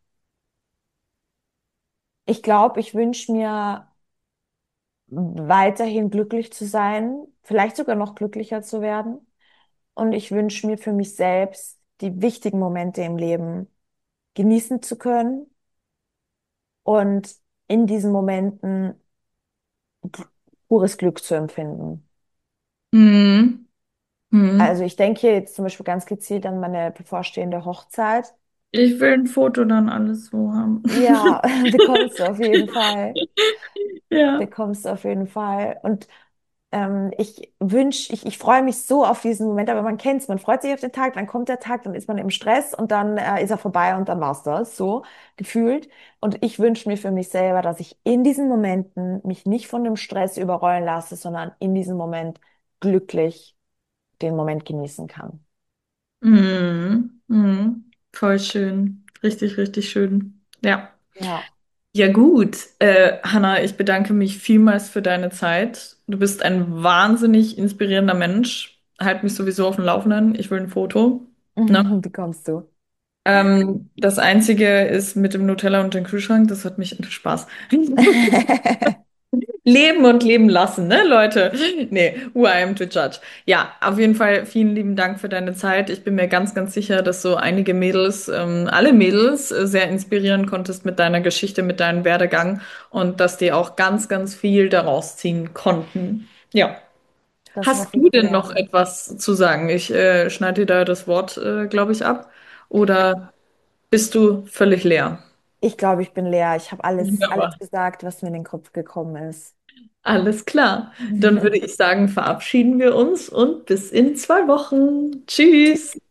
Ich glaube, ich wünsche mir weiterhin glücklich zu sein, vielleicht sogar noch glücklicher zu werden. Und ich wünsche mir für mich selbst, die wichtigen Momente im Leben genießen zu können und in diesen Momenten gl- pures Glück zu empfinden. Hm, hm. Also ich denke hier jetzt zum Beispiel ganz gezielt an meine bevorstehende Hochzeit. Ich will ein Foto dann alles so haben. Ja, bekommst du auf jeden Fall. Ja. Bekommst du auf jeden Fall. Und ähm, ich wünsche, ich, ich freue mich so auf diesen Moment, aber man kennt's, man freut sich auf den Tag, dann kommt der Tag, dann ist man im Stress und dann äh, ist er vorbei und dann war's das, so gefühlt. Und ich wünsche mir für mich selber, dass ich in diesen Momenten mich nicht von dem Stress überrollen lasse, sondern in diesem Moment glücklich den Moment genießen kann. Mhm. Mhm. Voll schön. Richtig, richtig schön. Ja. Ja. Ja, gut. Äh, Hanna, ich bedanke mich vielmals für deine Zeit. Du bist ein wahnsinnig inspirierender Mensch. Halt mich sowieso auf dem Laufenden. Ich will ein Foto. Ne? Bekommst du. Ähm, das Einzige ist mit dem Nutella und dem Kühlschrank. Das hat mich Spaß. Leben und leben lassen, ne, Leute? Nee, who I am to judge. Ja, auf jeden Fall vielen lieben Dank für deine Zeit. Ich bin mir ganz, ganz sicher, dass du einige Mädels, ähm, alle Mädels, äh, sehr inspirieren konntest mit deiner Geschichte, mit deinem Werdegang und dass die auch ganz, ganz viel daraus ziehen konnten. Ja. Das Hast hoffe du ich denn noch sehr. etwas zu sagen? Ich äh, schneide dir da das Wort, äh, glaube ich, ab. Oder bist du völlig leer? Ich glaube, ich bin leer. Ich habe alles, alles Wunderbar. gesagt, was mir in den Kopf gekommen ist. Alles klar. Dann würde ich sagen, verabschieden wir uns und bis in zwei Wochen. Tschüss.